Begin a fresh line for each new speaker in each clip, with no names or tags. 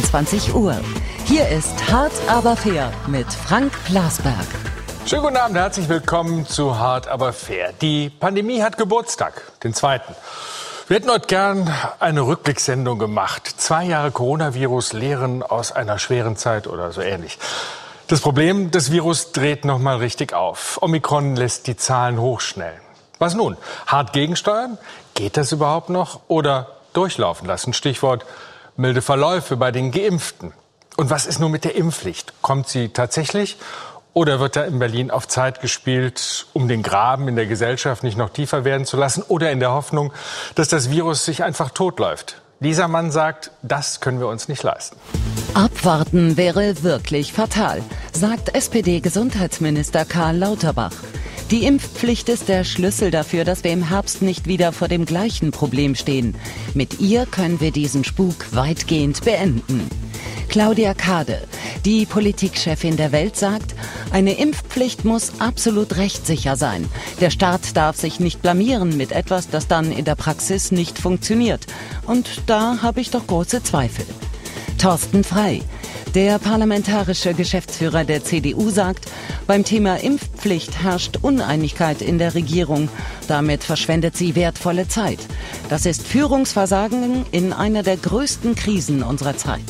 22 Uhr. Hier ist Hart aber fair mit Frank Blasberg.
Schönen guten Abend, herzlich willkommen zu Hart aber fair. Die Pandemie hat Geburtstag, den 2. Wir hätten heute gern eine Rückblickssendung gemacht. 2 Jahre Coronavirus, Lehren aus einer schweren Zeit oder so ähnlich. Das Problem, das Virus dreht nochmal richtig auf. Omikron lässt die Zahlen hochschnellen. Was nun? Hart gegensteuern? Geht das überhaupt noch? Oder durchlaufen lassen? Stichwort milde Verläufe bei den Geimpften. Und was ist nun mit der Impfpflicht? Kommt sie tatsächlich? Oder wird da in Berlin auf Zeit gespielt, um den Graben in der Gesellschaft nicht noch tiefer werden zu lassen? Oder in der Hoffnung, dass das Virus sich einfach totläuft? Dieser Mann sagt, das können wir uns nicht leisten.
Abwarten wäre wirklich fatal, sagt SPD-Gesundheitsminister Karl Lauterbach. Die Impfpflicht ist der Schlüssel dafür, dass wir im Herbst nicht wieder vor dem gleichen Problem stehen. Mit ihr können wir diesen Spuk weitgehend beenden. Claudia Kade, die Politikchefin der Welt, sagt, eine Impfpflicht muss absolut rechtssicher sein. Der Staat darf sich nicht blamieren mit etwas, das dann in der Praxis nicht funktioniert. Und da habe ich doch große Zweifel. Thorsten Frey, der parlamentarische Geschäftsführer der CDU, sagt, beim Thema Impfpflicht herrscht Uneinigkeit in der Regierung. Damit verschwendet sie wertvolle Zeit. Das ist Führungsversagen in einer der größten Krisen unserer Zeit.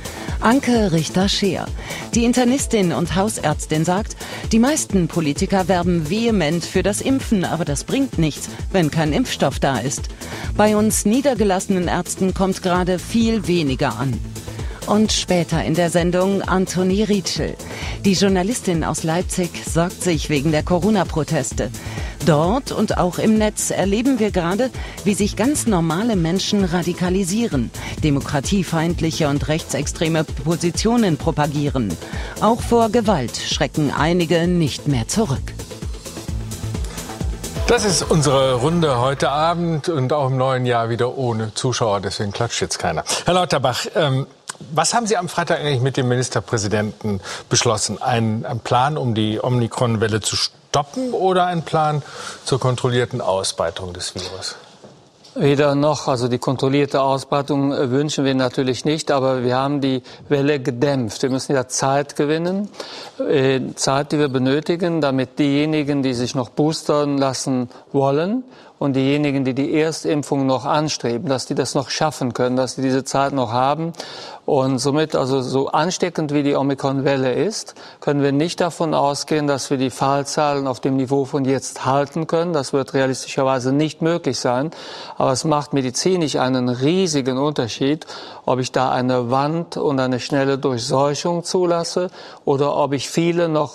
Anke Richter-Scheer, die Internistin und Hausärztin, sagt, die meisten Politiker werben vehement für das Impfen, aber das bringt nichts, wenn kein Impfstoff da ist. Bei uns niedergelassenen Ärzten kommt gerade viel weniger an. Und später in der Sendung Antonie Rietschel. Die Journalistin aus Leipzig sorgt sich wegen der Corona-Proteste. Dort und auch im Netz erleben wir gerade, wie sich ganz normale Menschen radikalisieren, demokratiefeindliche und rechtsextreme Positionen propagieren. Auch vor Gewalt schrecken einige nicht mehr zurück.
Das ist unsere Runde heute Abend und auch im neuen Jahr wieder ohne Zuschauer, deswegen klatscht jetzt keiner. Herr Lauterbach, was haben Sie am Freitag eigentlich mit dem Ministerpräsidenten beschlossen? Ein Plan, um die Omikron-Welle zu stoppen oder ein Plan zur kontrollierten Ausbreitung des Virus?
Weder noch. Also die kontrollierte Ausbreitung wünschen wir natürlich nicht, aber wir haben die Welle gedämpft. Wir müssen ja Zeit gewinnen, Zeit, die wir benötigen, damit diejenigen, die sich noch boostern lassen wollen, und diejenigen, die die Erstimpfung noch anstreben, dass die das noch schaffen können, dass die diese Zeit noch haben. Und somit, also so ansteckend wie die Omikron-Welle ist, können wir nicht davon ausgehen, dass wir die Fallzahlen auf dem Niveau von jetzt halten können. Das wird realistischerweise nicht möglich sein. Aber es macht medizinisch einen riesigen Unterschied, ob ich da eine Wand und eine schnelle Durchseuchung zulasse oder ob ich viele noch,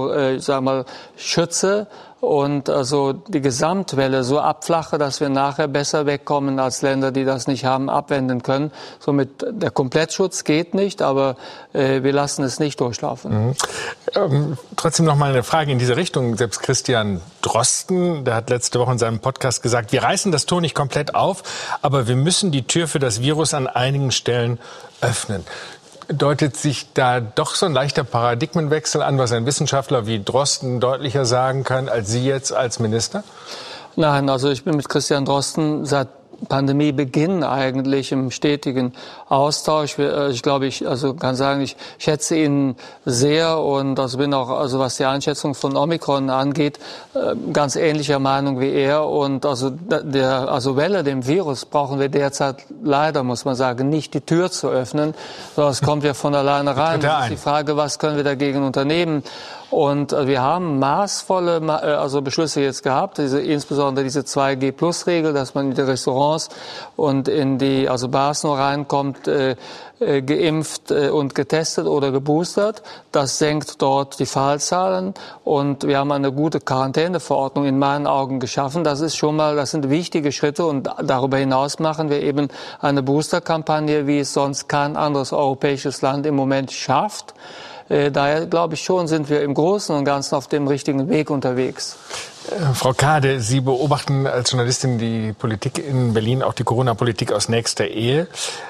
schütze und also die Gesamtwelle so abflache, dass wir nachher besser wegkommen als Länder, die das nicht haben, abwenden können. Somit der Komplettschutz geht nicht, aber wir lassen es nicht durchlaufen.
Trotzdem noch mal eine Frage in diese Richtung. Selbst Christian Drosten, der hat letzte Woche in seinem Podcast gesagt, wir reißen das Tor nicht komplett auf, aber wir müssen die Tür für das Virus an einigen Stellen öffnen. Deutet sich da doch so ein leichter Paradigmenwechsel an, was ein Wissenschaftler wie Drosten deutlicher sagen kann, als Sie jetzt als Minister?
Nein, also ich bin mit Christian Drosten seit Pandemiebeginn eigentlich im stetigen Austausch. Ich glaube, ich kann sagen, ich schätze ihn sehr und also bin auch, also was die Einschätzung von Omikron angeht, ganz ähnlicher Meinung wie er. Und also Welle, dem Virus, brauchen wir derzeit leider, muss man sagen, nicht die Tür zu öffnen, sondern es kommt ja von alleine rein. Das ist die Frage, was können wir dagegen unternehmen? Und wir haben maßvolle Beschlüsse jetzt gehabt, insbesondere diese 2G-Plus-Regel, dass man in die Restaurants und in die Bars nur reinkommt, geimpft und getestet oder geboostert. Das senkt dort die Fallzahlen und wir haben eine gute Quarantäneverordnung in meinen Augen geschaffen. Das sind wichtige Schritte und darüber hinaus machen wir eben eine Boosterkampagne, wie es sonst kein anderes europäisches Land im Moment schafft. Daher glaube ich schon, sind wir im Großen und Ganzen auf dem richtigen Weg unterwegs.
Frau Kade, Sie beobachten als Journalistin die Politik in Berlin, auch die Corona-Politik aus nächster Ehe.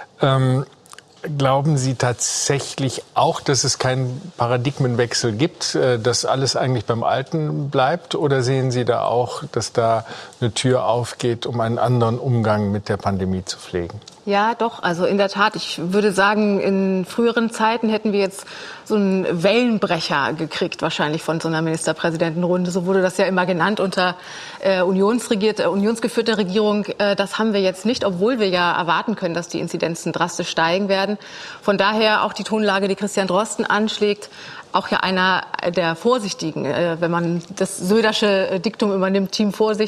Glauben Sie tatsächlich auch, dass es keinen Paradigmenwechsel gibt, dass alles eigentlich beim Alten bleibt? Oder sehen Sie da auch, dass da eine Tür aufgeht, um einen anderen Umgang mit der Pandemie zu pflegen?
Ja, doch. Also in der Tat, ich würde sagen, in früheren Zeiten hätten wir jetzt so einen Wellenbrecher gekriegt, wahrscheinlich von so einer Ministerpräsidentenrunde. So wurde das ja immer genannt unter unionsgeführter Regierung. Das haben wir jetzt nicht, obwohl wir ja erwarten können, dass die Inzidenzen drastisch steigen werden. Von daher auch die Tonlage, die Christian Drosten anschlägt, auch ja einer der Vorsichtigen, wenn man das Södersche Diktum übernimmt, Team Vorsicht.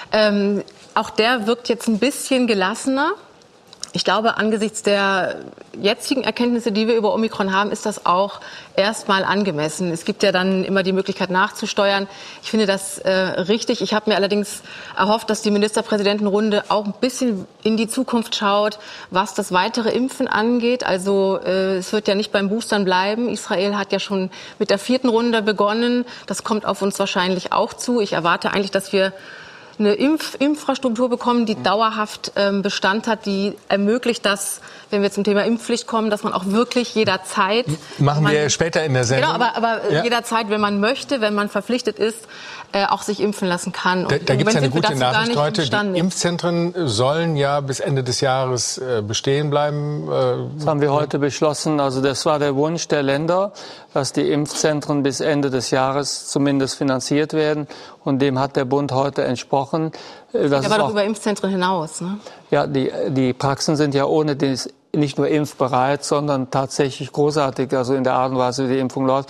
Auch der wirkt jetzt ein bisschen gelassener. Ich glaube, angesichts der jetzigen Erkenntnisse, die wir über Omikron haben, ist das auch erstmal angemessen. Es gibt ja dann immer die Möglichkeit nachzusteuern. Ich finde das richtig. Ich habe mir allerdings erhofft, dass die Ministerpräsidentenrunde auch ein bisschen in die Zukunft schaut, was das weitere Impfen angeht. Also es wird ja nicht beim Boostern bleiben. Israel hat ja schon mit der 4. Runde begonnen. Das kommt auf uns wahrscheinlich auch zu. Ich erwarte eigentlich, dass wir eine Infrastruktur bekommen, die dauerhaft Bestand hat, die ermöglicht, dass, wenn wir zum Thema Impfpflicht kommen, dass man auch wirklich jederzeit...
Machen wir später in der Sendung.
Genau, aber ja, jederzeit, wenn man möchte, wenn man verpflichtet ist, auch sich impfen lassen kann.
Und da gibt es eine gute Nachricht heute. Die Impfzentren sollen ja bis Ende des Jahres bestehen bleiben.
Das haben wir heute beschlossen. Also das war der Wunsch der Länder, dass die Impfzentren bis Ende des Jahres zumindest finanziert werden. Und dem hat der Bund heute entsprochen.
Das aber doch über Impfzentren hinaus, ne?
Ja, die Praxen sind ja ohne dies nicht nur impfbereit, sondern tatsächlich großartig, also in der Art und Weise, wie die Impfung läuft.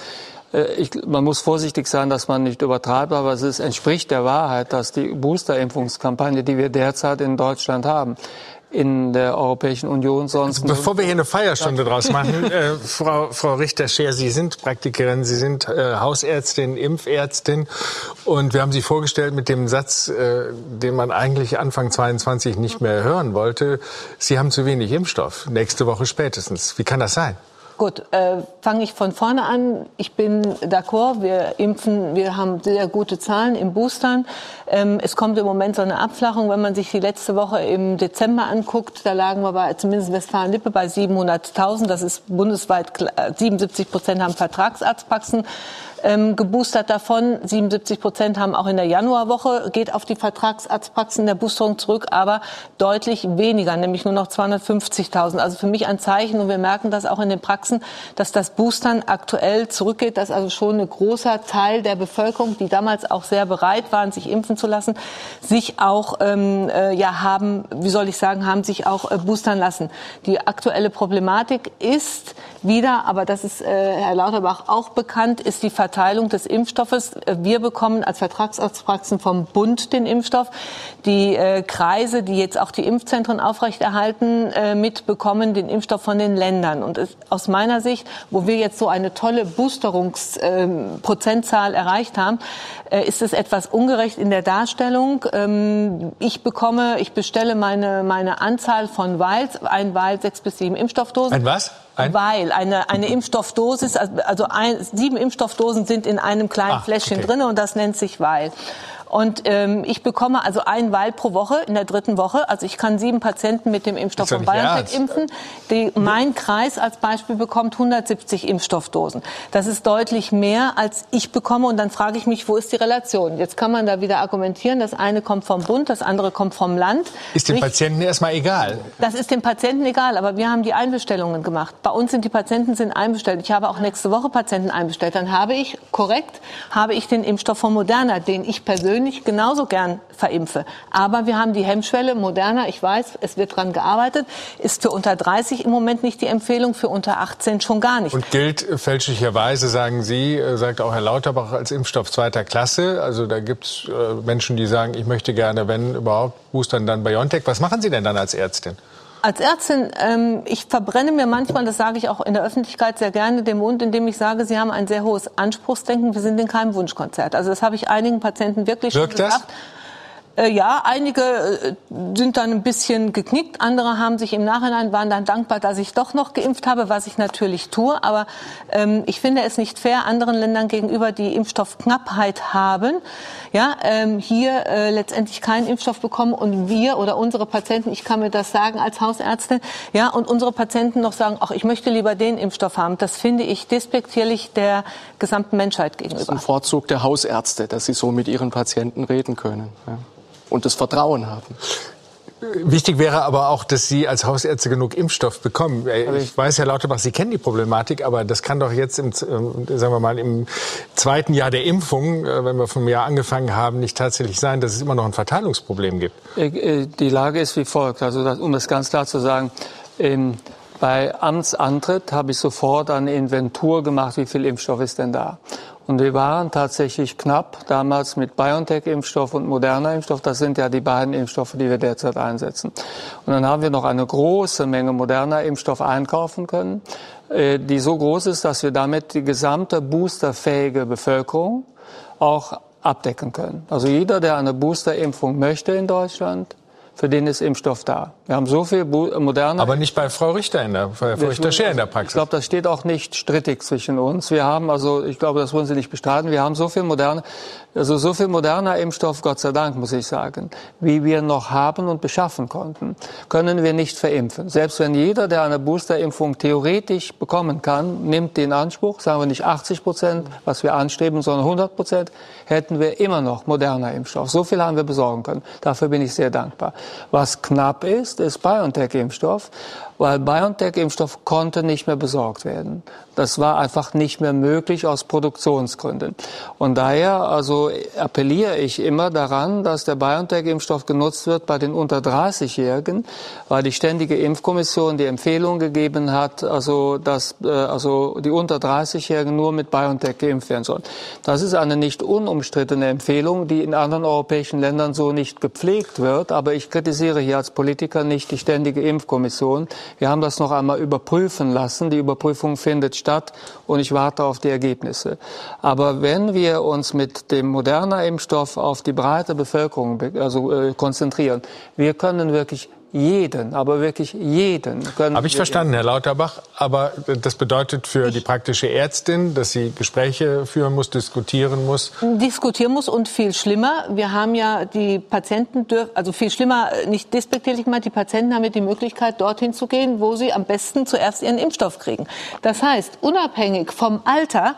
Man muss vorsichtig sein, dass man nicht übertreibt, aber es entspricht der Wahrheit, dass die Booster-Impfungskampagne, die wir derzeit in Deutschland haben, in der Europäischen Union sonst...
Bevor wir hier eine Feierstunde draus machen, Frau Richter-Scheer, Sie sind Praktikerin, Sie sind Hausärztin, Impfärztin und wir haben Sie vorgestellt mit dem Satz, den man eigentlich Anfang 22 nicht mehr hören wollte, Sie haben zu wenig Impfstoff, nächste Woche spätestens. Wie kann das sein?
Gut, fange ich von vorne an. Ich bin d'accord, wir impfen, wir haben sehr gute Zahlen im Boostern. Es kommt im Moment so eine Abflachung. Wenn man sich die letzte Woche im Dezember anguckt, da lagen wir bei, zumindest Westfalen-Lippe, bei 700.000. Das ist bundesweit, 77% haben Vertragsarztpraxen geboostert davon. 77% haben auch in der Januarwoche, geht auf die Vertragsarztpraxen der Boosterung zurück, aber deutlich weniger, nämlich nur noch 250.000. Also für mich ein Zeichen, und wir merken das auch in den Praxen, dass das Boostern aktuell zurückgeht, dass also schon ein großer Teil der Bevölkerung, die damals auch sehr bereit waren, sich impfen zu lassen, sich auch haben sich auch boostern lassen. Die aktuelle Problematik ist wieder, aber das ist Herr Lauterbach auch bekannt, ist die Verteilung des Impfstoffes. Wir bekommen als Vertragsarztpraxen vom Bund den Impfstoff. Die Kreise, die jetzt auch die Impfzentren aufrechterhalten, mitbekommen den Impfstoff von den Ländern. Und aus meiner Sicht, wo wir jetzt so eine tolle Boosterungsprozentzahl erreicht haben, ist es etwas ungerecht in der Darstellung. Ich bestelle meine Anzahl von Vials, ein Vial 6 bis 7 Impfstoffdosen.
Ein was?
Eine Impfstoffdosis, also 7 Impfstoffdosen sind in einem kleinen Fläschchen drin und das nennt sich Vial. Und ich bekomme also ein Vial pro Woche in der 3. Woche. Also ich kann 7 Patienten mit dem Impfstoff von BioNTech impfen. Mein Kreis als Beispiel bekommt 170 Impfstoffdosen. Das ist deutlich mehr, als ich bekomme. Und dann frage ich mich, wo ist die Relation? Jetzt kann man da wieder argumentieren, das eine kommt vom Bund, das andere kommt vom Land.
Ist dem Patienten erstmal egal?
Das ist dem Patienten egal, aber wir haben die Einbestellungen gemacht. Bei uns sind die Patienten einbestellt. Ich habe auch nächste Woche Patienten einbestellt. Dann habe ich den Impfstoff von Moderna, den ich persönlich genauso gern verimpfe. Aber wir haben die Hemmschwelle. Moderna, ich weiß, es wird dran gearbeitet, ist für unter 30 im Moment nicht die Empfehlung, für unter 18 schon gar nicht.
Und gilt fälschlicherweise, sagen Sie, sagt auch Herr Lauterbach, als Impfstoff 2. Klasse. Also da gibt es Menschen, die sagen, ich möchte gerne, wenn überhaupt, boostern dann BioNTech. Was machen Sie denn dann als Ärztin?
Als Ärztin, ich verbrenne mir manchmal, das sage ich auch in der Öffentlichkeit sehr gerne, den Mund, indem ich sage, Sie haben ein sehr hohes Anspruchsdenken, wir sind in keinem Wunschkonzert. Also das habe ich einigen Patienten wirklich schon gesagt. Ja, einige sind dann ein bisschen geknickt, andere haben sich im Nachhinein, waren dann dankbar, dass ich doch noch geimpft habe, was ich natürlich tue. Aber ich finde es nicht fair, anderen Ländern gegenüber, die Impfstoffknappheit haben, hier letztendlich keinen Impfstoff bekommen und wir oder unsere Patienten, ich kann mir das sagen als Hausärztin, und unsere Patienten noch sagen, ach, ich möchte lieber den Impfstoff haben. Das finde ich despektierlich der gesamten Menschheit gegenüber.
Das ist ein Vorzug der Hausärzte, dass sie so mit ihren Patienten reden können. Ja. Und das Vertrauen haben.
Wichtig wäre aber auch, dass Sie als Hausärzte genug Impfstoff bekommen. Ich weiß, Herr Lauterbach, Sie kennen die Problematik, aber das kann doch jetzt sagen wir mal, im zweiten Jahr der Impfung, wenn wir vom Jahr angefangen haben, nicht tatsächlich sein, dass es immer noch ein Verteilungsproblem gibt.
Die Lage ist wie folgt. Also, um das ganz klar zu sagen, bei Amtsantritt habe ich sofort eine Inventur gemacht, wie viel Impfstoff ist denn da. Und wir waren tatsächlich knapp damals mit BioNTech-Impfstoff und Moderna-Impfstoff. Das sind ja die beiden Impfstoffe, die wir derzeit einsetzen. Und dann haben wir noch eine große Menge Moderna-Impfstoff einkaufen können, die so groß ist, dass wir damit die gesamte boosterfähige Bevölkerung auch abdecken können. Also jeder, der eine Boosterimpfung möchte in Deutschland, für den ist Impfstoff da. Wir haben so viel Moderna.
Aber nicht bei Frau Richter Frau Richter-Scheer in der Praxis.
Ich glaube, das steht auch nicht strittig zwischen uns. Wir haben also, ich glaube, das wollen Sie nicht bestreiten. Wir haben so viel moderner Impfstoff, Gott sei Dank, muss ich sagen, wie wir noch haben und beschaffen konnten, können wir nicht verimpfen. Selbst wenn jeder, der eine Boosterimpfung theoretisch bekommen kann, nimmt den Anspruch, sagen wir nicht 80%, was wir anstreben, sondern 100%, hätten wir immer noch moderner Impfstoff. So viel haben wir besorgen können. Dafür bin ich sehr dankbar. Was knapp ist BioNTech-Impfstoff, weil BioNTech-Impfstoff konnte nicht mehr besorgt werden. Das war einfach nicht mehr möglich aus Produktionsgründen. Und daher also appelliere ich immer daran, dass der BioNTech-Impfstoff genutzt wird bei den unter 30-Jährigen, weil die Ständige Impfkommission die Empfehlung gegeben hat, also dass die unter 30-Jährigen nur mit BioNTech geimpft werden sollen. Das ist eine nicht unumstrittene Empfehlung, die in anderen europäischen Ländern so nicht gepflegt wird. Aber ich kritisiere hier als Politiker nicht die Ständige Impfkommission. Wir haben das noch einmal überprüfen lassen. Die Überprüfung findet statt und ich warte auf die Ergebnisse. Aber wenn wir uns mit dem Moderna-Impfstoff auf die breite Bevölkerung konzentrieren, wir können wirklich jeden, aber wirklich jeden können.
Habe ich verstanden, Herr Lauterbach. Aber das bedeutet für die praktische Ärztin, dass sie Gespräche führen muss, diskutieren muss
und viel schlimmer. Wir haben ja die Patienten, also viel schlimmer, nicht despektierlich gemeint, die Patienten haben ja die Möglichkeit, dorthin zu gehen, wo sie am besten zuerst ihren Impfstoff kriegen. Das heißt, unabhängig vom Alter,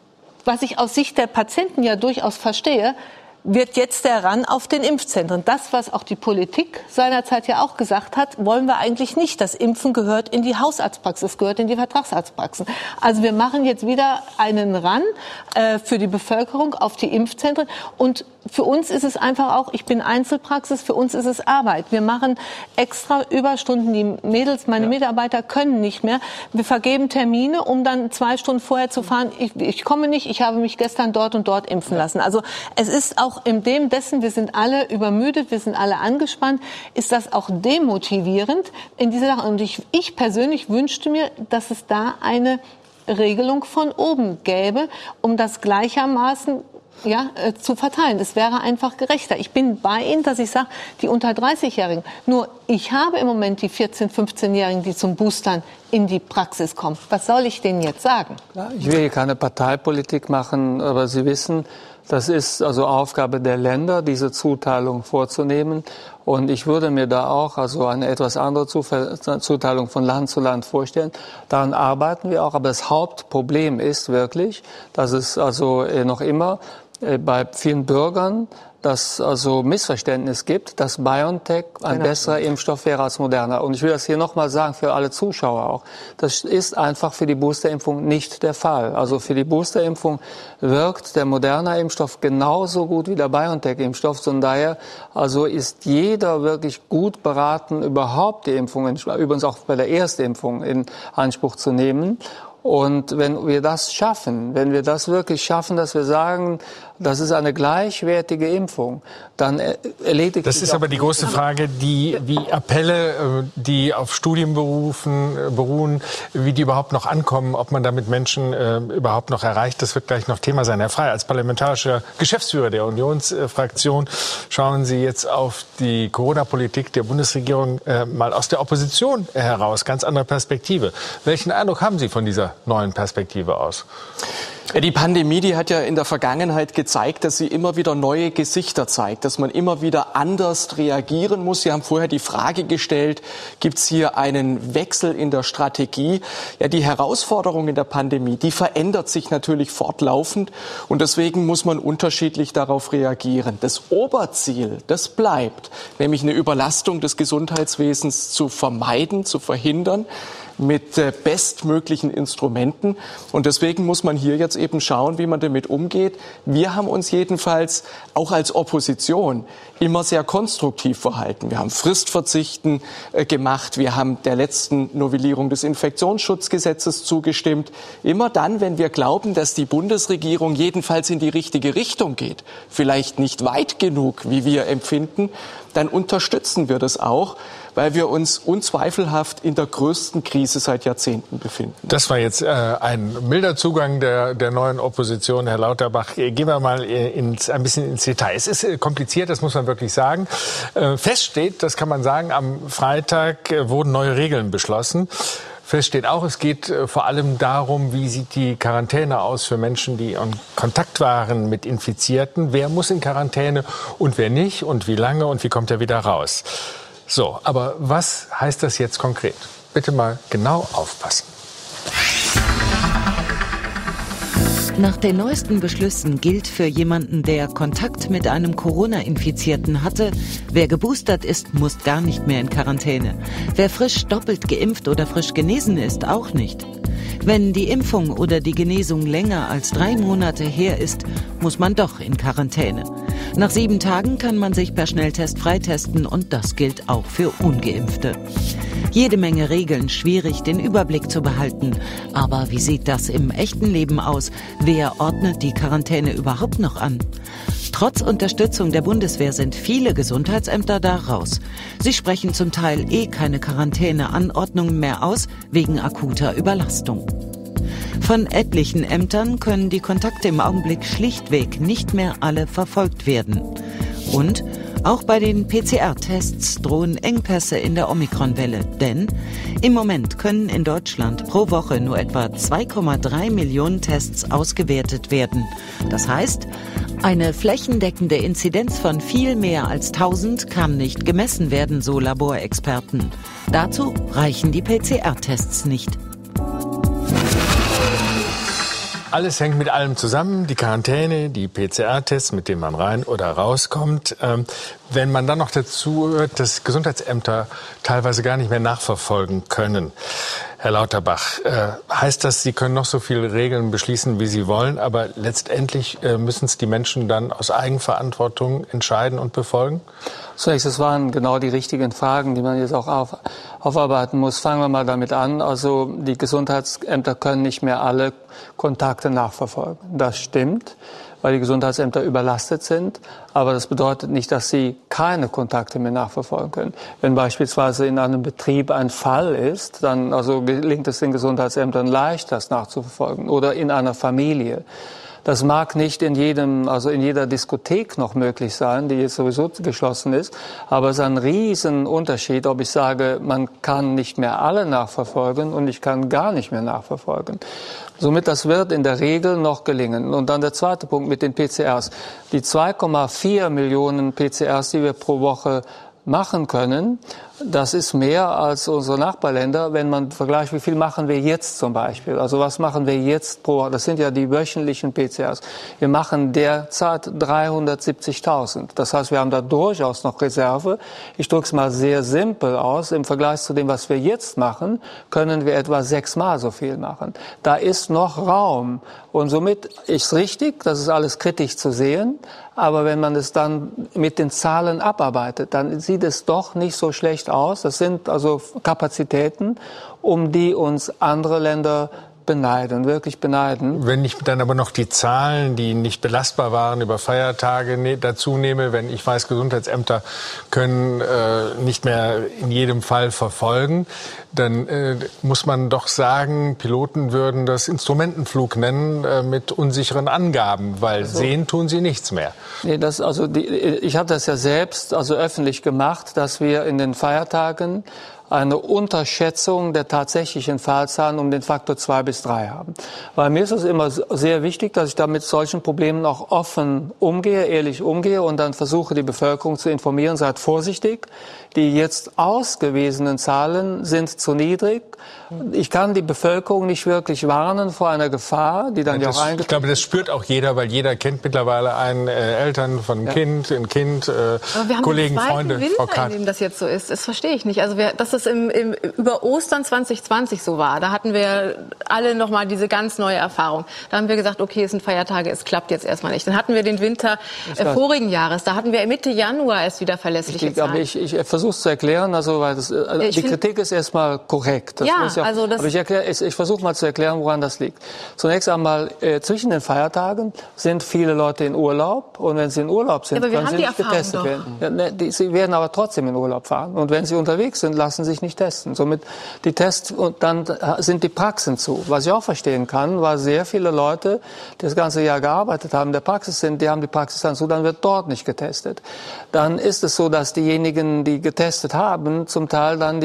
was ich aus Sicht der Patienten ja durchaus verstehe, wird jetzt der Run auf den Impfzentren. Das, was auch die Politik seinerzeit ja auch gesagt hat, wollen wir eigentlich nicht. Das Impfen gehört in die Hausarztpraxis, gehört in die Vertragsarztpraxen. Also wir machen jetzt wieder einen Run für die Bevölkerung auf die Impfzentren. Und für uns ist es einfach auch, ich bin Einzelpraxis, für uns ist es Arbeit. Wir machen extra Überstunden. Die Mädels, meine Mitarbeiter können nicht mehr. Wir vergeben Termine, um dann 2 Stunden vorher zu fahren. Ich komme nicht, ich habe mich gestern dort und dort impfen lassen. Also es ist auch in dem dessen, wir sind alle übermüdet, wir sind alle angespannt, ist das auch demotivierend in dieser Sache. Und ich persönlich wünschte mir, dass es da eine Regelung von oben gäbe, um das gleichermaßen zu verteilen. Das wäre einfach gerechter. Ich bin bei Ihnen, dass ich sage, die unter 30-Jährigen. Nur ich habe im Moment die 14-, 15-Jährigen, die zum Boostern in die Praxis kommen. Was soll ich denen jetzt sagen?
Ja, ich will hier keine Parteipolitik machen, aber Sie wissen, das ist also Aufgabe der Länder, diese Zuteilung vorzunehmen. Und ich würde mir da auch also eine etwas andere Zuteilung von Land zu Land vorstellen. Daran arbeiten wir auch. Aber das Hauptproblem ist wirklich, dass es also noch immer bei vielen Bürgern das also Missverständnis gibt, dass BioNTech ein besserer Impfstoff wäre als Moderna. Und ich will das hier nochmal sagen für alle Zuschauer auch. Das ist einfach für die Boosterimpfung nicht der Fall. Also für die Boosterimpfung wirkt der Moderna-Impfstoff genauso gut wie der BioNTech-Impfstoff. Von daher also ist jeder wirklich gut beraten, überhaupt die Impfung, übrigens auch bei der Erstimpfung in Anspruch zu nehmen. Und wenn wir das schaffen, wenn wir das wirklich schaffen, dass wir sagen, das ist eine gleichwertige Impfung, dann erledigt
das ist aber die große Frage, die Appelle, die auf Studien beruhen, wie die überhaupt noch ankommen, ob man damit Menschen überhaupt noch erreicht. Das wird gleich noch Thema sein. Herr Frey, als parlamentarischer Geschäftsführer der Unionsfraktion, schauen Sie jetzt auf die Corona-Politik der Bundesregierung mal aus der Opposition heraus, ganz andere Perspektive. Welchen Eindruck haben Sie von dieser neuen Perspektive aus?
Die Pandemie, die hat ja in der Vergangenheit gezeigt, dass sie immer wieder neue Gesichter zeigt, dass man immer wieder anders reagieren muss. Sie haben vorher die Frage gestellt, gibt es hier einen Wechsel in der Strategie? Ja, die Herausforderung in der Pandemie, die verändert sich natürlich fortlaufend und deswegen muss man unterschiedlich darauf reagieren. Das Oberziel, das bleibt, nämlich eine Überlastung des Gesundheitswesens zu vermeiden, zu verhindern, mit bestmöglichen Instrumenten. Und deswegen muss man hier jetzt eben schauen, wie man damit umgeht. Wir haben uns jedenfalls auch als Opposition immer sehr konstruktiv verhalten. Wir haben Fristverzichten gemacht. Wir haben der letzten Novellierung des Infektionsschutzgesetzes zugestimmt. Immer dann, wenn wir glauben, dass die Bundesregierung jedenfalls in die richtige Richtung geht, vielleicht nicht weit genug, wie wir empfinden, dann unterstützen wir das auch, weil wir uns unzweifelhaft in der größten Krise seit Jahrzehnten befinden.
Das war jetzt ein milder Zugang der neuen Opposition, Herr Lauterbach. Gehen wir mal ein bisschen ins Detail. Es ist kompliziert, das muss man wirklich sagen. Fest steht, das kann man sagen, am Freitag wurden neue Regeln beschlossen. Fest steht auch, es geht vor allem darum, wie sieht die Quarantäne aus für Menschen, die in Kontakt waren mit Infizierten. Wer muss in Quarantäne und wer nicht und wie lange und wie kommt er wieder raus? So, aber was heißt das jetzt konkret? Bitte mal genau aufpassen.
Nach den neuesten Beschlüssen gilt für jemanden, der Kontakt mit einem Corona-Infizierten hatte, wer geboostert ist, muss gar nicht mehr in Quarantäne. Wer frisch doppelt geimpft oder frisch genesen ist, auch nicht. Wenn die Impfung oder die Genesung länger als 3 Monate her ist, muss man doch in Quarantäne. Nach 7 Tagen kann man sich per Schnelltest freitesten und das gilt auch für Ungeimpfte. Jede Menge Regeln, schwierig den Überblick zu behalten. Aber wie sieht das im echten Leben aus? Wer ordnet die Quarantäne überhaupt noch an? Trotz Unterstützung der Bundeswehr sind viele Gesundheitsämter da raus. Sie sprechen zum Teil keine Quarantäneanordnungen mehr aus, wegen akuter Überlastung. Von etlichen Ämtern können die Kontakte im Augenblick schlichtweg nicht mehr alle verfolgt werden. Und auch bei den PCR-Tests drohen Engpässe in der Omikron-Welle. Denn im Moment können in Deutschland pro Woche nur etwa 2,3 Millionen Tests ausgewertet werden. Das heißt, eine flächendeckende Inzidenz von viel mehr als 1000 kann nicht gemessen werden, so Laborexperten. Dazu reichen die PCR-Tests nicht.
Alles hängt mit allem zusammen, die Quarantäne, die PCR-Tests, mit denen man rein oder rauskommt. Wenn man dann noch dazu hört, dass Gesundheitsämter teilweise gar nicht mehr nachverfolgen können. Herr Lauterbach, heißt das, Sie können noch so viele Regeln beschließen, wie Sie wollen, aber letztendlich müssen es die Menschen dann aus Eigenverantwortung entscheiden und befolgen?
Zunächst, das waren genau die richtigen Fragen, die man jetzt auch aufarbeiten muss. Fangen wir mal damit an. Also die Gesundheitsämter können nicht mehr alle Kontakte nachverfolgen. Das stimmt, weil die Gesundheitsämter überlastet sind. Aber das bedeutet nicht, dass sie keine Kontakte mehr nachverfolgen können. Wenn beispielsweise in einem Betrieb ein Fall ist, dann gelingt es den Gesundheitsämtern leicht, das nachzuverfolgen. Oder in einer Familie. Das mag nicht in jeder Diskothek noch möglich sein, die jetzt sowieso geschlossen ist. Aber es ist ein Riesenunterschied, ob ich sage, man kann nicht mehr alle nachverfolgen und ich kann gar nicht mehr nachverfolgen. Somit, das wird in der Regel noch gelingen. Und dann der zweite Punkt mit den PCRs. Die 2,4 Millionen PCRs, die wir pro Woche machen können, das ist mehr als unsere Nachbarländer, wenn man vergleicht, wie viel machen wir jetzt zum Beispiel. Also was machen wir jetzt pro Woche? Das sind ja die wöchentlichen PCRs. Wir machen derzeit 370.000. Das heißt, wir haben da durchaus noch Reserve. Ich drücke es mal sehr simpel aus. Im Vergleich zu dem, was wir jetzt machen, können wir etwa 6-mal so viel machen. Da ist noch Raum. Und somit ist richtig, das ist alles kritisch zu sehen. Aber wenn man es dann mit den Zahlen abarbeitet, dann sieht es doch nicht so schlecht aus. Das sind also Kapazitäten, um die uns andere Länder wirklich beneiden.
Wenn ich dann aber noch die Zahlen, die nicht belastbar waren über Feiertage dazu nehme, wenn ich weiß, Gesundheitsämter können nicht mehr in jedem Fall verfolgen, dann muss man doch sagen, Piloten würden das Instrumentenflug nennen mit unsicheren Angaben, weil sehen tun sie nichts mehr.
Nee, ich habe das ja selbst öffentlich gemacht, dass wir in den Feiertagen eine Unterschätzung der tatsächlichen Fallzahlen um den Faktor 2 bis 3 haben. Weil mir ist es immer sehr wichtig, dass ich da mit solchen Problemen auch offen umgehe, ehrlich umgehe und dann versuche, die Bevölkerung zu informieren, seid vorsichtig. Die jetzt ausgewiesenen Zahlen sind zu niedrig. Ich kann die Bevölkerung nicht wirklich warnen vor einer Gefahr, die dann ja auch
Ich glaube, das spürt auch jeder, weil jeder kennt mittlerweile einen Eltern von Kind, ein Kind, Kollegen, Freunde.
Winter, in dem das jetzt so ist, das verstehe ich nicht. Also dass es über Ostern 2020 so war, da hatten wir alle noch mal diese ganz neue Erfahrung. Da haben wir gesagt, okay, es sind Feiertage, es klappt jetzt erstmal nicht. Dann hatten wir den Winter vorigen Jahres, da hatten wir Mitte Januar erst wieder verlässliche Zahlen.
Aber ich versuche es zu erklären, also weil die Kritik ist erstmal korrekt. Ich versuche mal zu erklären, woran das liegt. Zunächst einmal, zwischen den Feiertagen sind viele Leute in Urlaub und wenn sie in Urlaub sind, können sie nicht getestet werden. Sie werden aber trotzdem in Urlaub fahren und wenn sie unterwegs sind, lassen sie sich nicht testen. Somit die Tests und dann sind die Praxen zu. Was ich auch verstehen kann, weil sehr viele Leute, die das ganze Jahr gearbeitet haben, in der Praxis sind, die haben die Praxis dann zu, dann wird dort nicht getestet. Dann ist es so, dass diejenigen, die getestet haben, zum Teil dann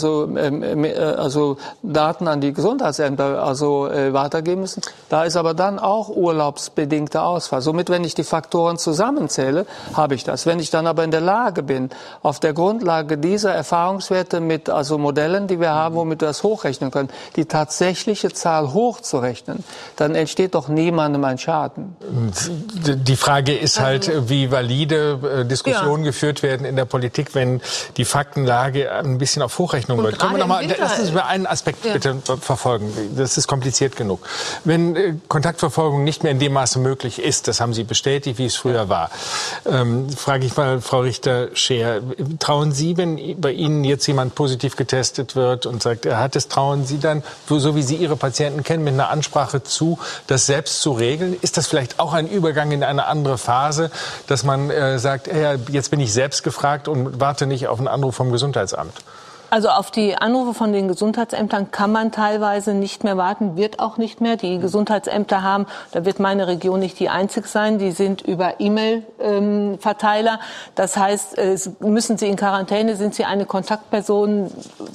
Daten an die Gesundheitsämter weitergeben müssen. Da ist aber dann auch urlaubsbedingter Ausfall. Somit, wenn ich die Faktoren zusammenzähle, habe ich das. Wenn ich dann aber in der Lage bin, auf der Grundlage dieser Erfahrungswerte mit Modellen, die wir haben, womit wir das hochrechnen können, die tatsächliche Zahl hochzurechnen, dann entsteht doch niemandem ein Schaden.
Die Frage ist halt, wie valide Diskussionen geführt werden in der Politik, wenn die Faktenlage ein bisschen auf Hochrechnung wird. Lass uns über einen Aspekt bitte verfolgen. Das ist kompliziert genug. Wenn Kontaktverfolgung nicht mehr in dem Maße möglich ist, das haben Sie bestätigt, wie es früher war, frage ich mal Frau Richter-Scheer, trauen Sie, wenn bei Ihnen jetzt jemand positiv getestet wird und sagt, er hat es, trauen Sie dann, so wie Sie Ihre Patienten kennen, mit einer Ansprache zu, das selbst zu regeln? Ist das vielleicht auch ein Übergang in eine andere Phase, dass man sagt, jetzt bin ich selbst gefragt und warte nicht auf einen Anruf vom Gesundheitsamt?
Also auf die Anrufe von den Gesundheitsämtern kann man teilweise nicht mehr warten, wird auch nicht mehr. Die Gesundheitsämter haben, da wird meine Region nicht die einzige sein, die sind über E-Mail-Verteiler. Das heißt, müssen Sie in Quarantäne, sind Sie eine Kontaktperson,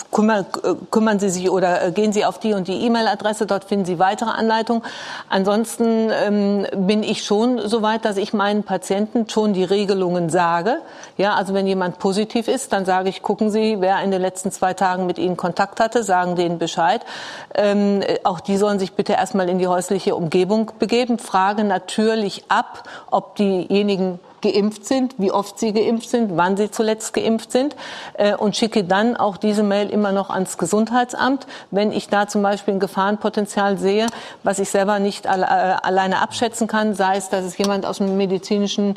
kümmern Sie sich oder gehen Sie auf die und die E-Mail-Adresse, dort finden Sie weitere Anleitungen. Ansonsten bin ich schon so weit, dass ich meinen Patienten schon die Regelungen sage. Ja, also wenn jemand positiv ist, dann sage ich, gucken Sie, wer in den letzten 2 Tagen mit Ihnen Kontakt hatte, sagen denen Bescheid. Auch die sollen sich bitte erstmal in die häusliche Umgebung begeben. Frage natürlich ab, ob diejenigen geimpft sind, wie oft sie geimpft sind, wann sie zuletzt geimpft sind und schicke dann auch diese Mail immer noch ans Gesundheitsamt. Wenn ich da zum Beispiel ein Gefahrenpotenzial sehe, was ich selber nicht alleine abschätzen kann, sei es, dass es jemand aus dem medizinischen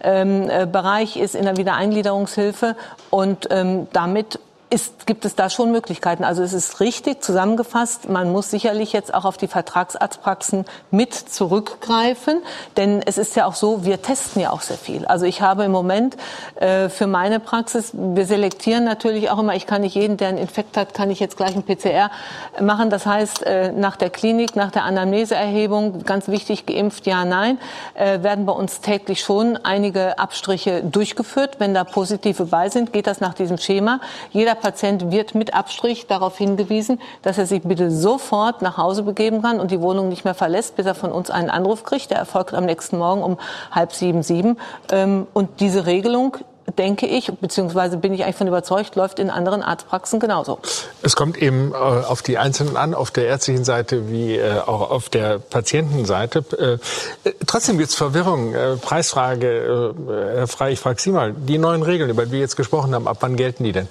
Bereich ist in der Wiedereingliederungshilfe und damit gibt es da schon Möglichkeiten. Also es ist richtig zusammengefasst, man muss sicherlich jetzt auch auf die Vertragsarztpraxen mit zurückgreifen, denn es ist ja auch so, wir testen ja auch sehr viel. Also ich habe im Moment für meine Praxis, wir selektieren natürlich auch immer, ich kann nicht jeden, der einen Infekt hat, kann ich jetzt gleich einen PCR machen. Das heißt, nach der Klinik, nach der Anamneseerhebung, ganz wichtig, geimpft, ja, nein, werden bei uns täglich schon einige Abstriche durchgeführt. Wenn da Positive bei sind, geht das nach diesem Schema. Jeder Patient wird mit Abstrich darauf hingewiesen, dass er sich bitte sofort nach Hause begeben kann und die Wohnung nicht mehr verlässt, bis er von uns einen Anruf kriegt. Der erfolgt am nächsten Morgen um 6:30, 7. Und diese Regelung, denke ich, beziehungsweise bin ich eigentlich von überzeugt, läuft in anderen Arztpraxen genauso.
Es kommt eben auf die Einzelnen an, auf der ärztlichen Seite wie auch auf der Patientenseite. Trotzdem gibt es Verwirrung. Preisfrage, Herr Frey, ich frage Sie mal, die neuen Regeln, über die wir jetzt gesprochen haben, ab wann gelten die denn?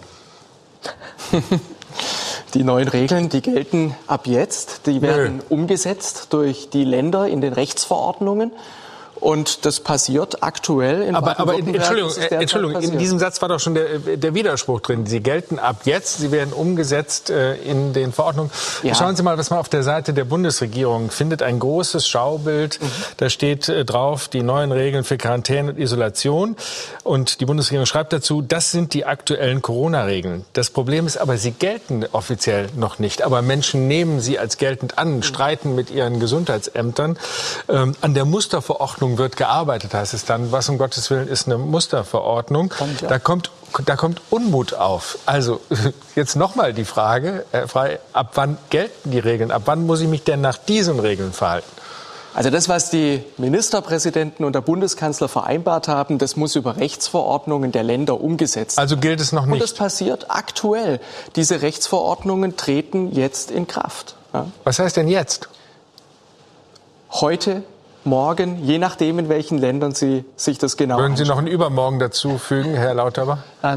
Die neuen Regeln, die gelten ab jetzt. Die werden umgesetzt durch die Länder in den Rechtsverordnungen. Und das passiert aktuell in Baden-Württemberg.
Entschuldigung, in diesem Satz war doch schon der Widerspruch drin. Sie gelten ab jetzt, sie werden umgesetzt in den Verordnungen. Ja. Schauen Sie mal, was man auf der Seite der Bundesregierung findet. Ein großes Schaubild. Da steht drauf, die neuen Regeln für Quarantäne und Isolation. Und die Bundesregierung schreibt dazu, das sind die aktuellen Corona-Regeln. Das Problem ist aber, sie gelten offiziell noch nicht. Aber Menschen nehmen sie als geltend an, streiten mit ihren Gesundheitsämtern. An der Musterverordnung Verordnung wird gearbeitet, heißt es dann. Was um Gottes Willen ist eine Musterverordnung? Da kommt Unmut auf. Also jetzt nochmal die Frage, Herr Frey, ab wann gelten die Regeln? Ab wann muss ich mich denn nach diesen Regeln verhalten?
Also das, was die Ministerpräsidenten und der Bundeskanzler vereinbart haben, das muss über Rechtsverordnungen der Länder umgesetzt werden.
Also gilt es noch nicht?
Und das passiert aktuell. Diese Rechtsverordnungen treten jetzt in Kraft. Ja?
Was heißt denn jetzt?
Heute, morgen, je nachdem, in welchen Ländern Sie sich das genau anschauen.
Würden Sie noch einen Übermorgen dazu fügen, Herr Lauterbach?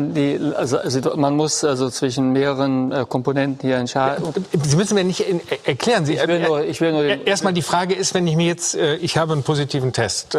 Man muss also zwischen mehreren Komponenten hier entscheiden.
Sie müssen mir nicht erklären.
Ich will nur
erstmal die Frage ist, wenn ich mir jetzt, ich habe einen positiven Test,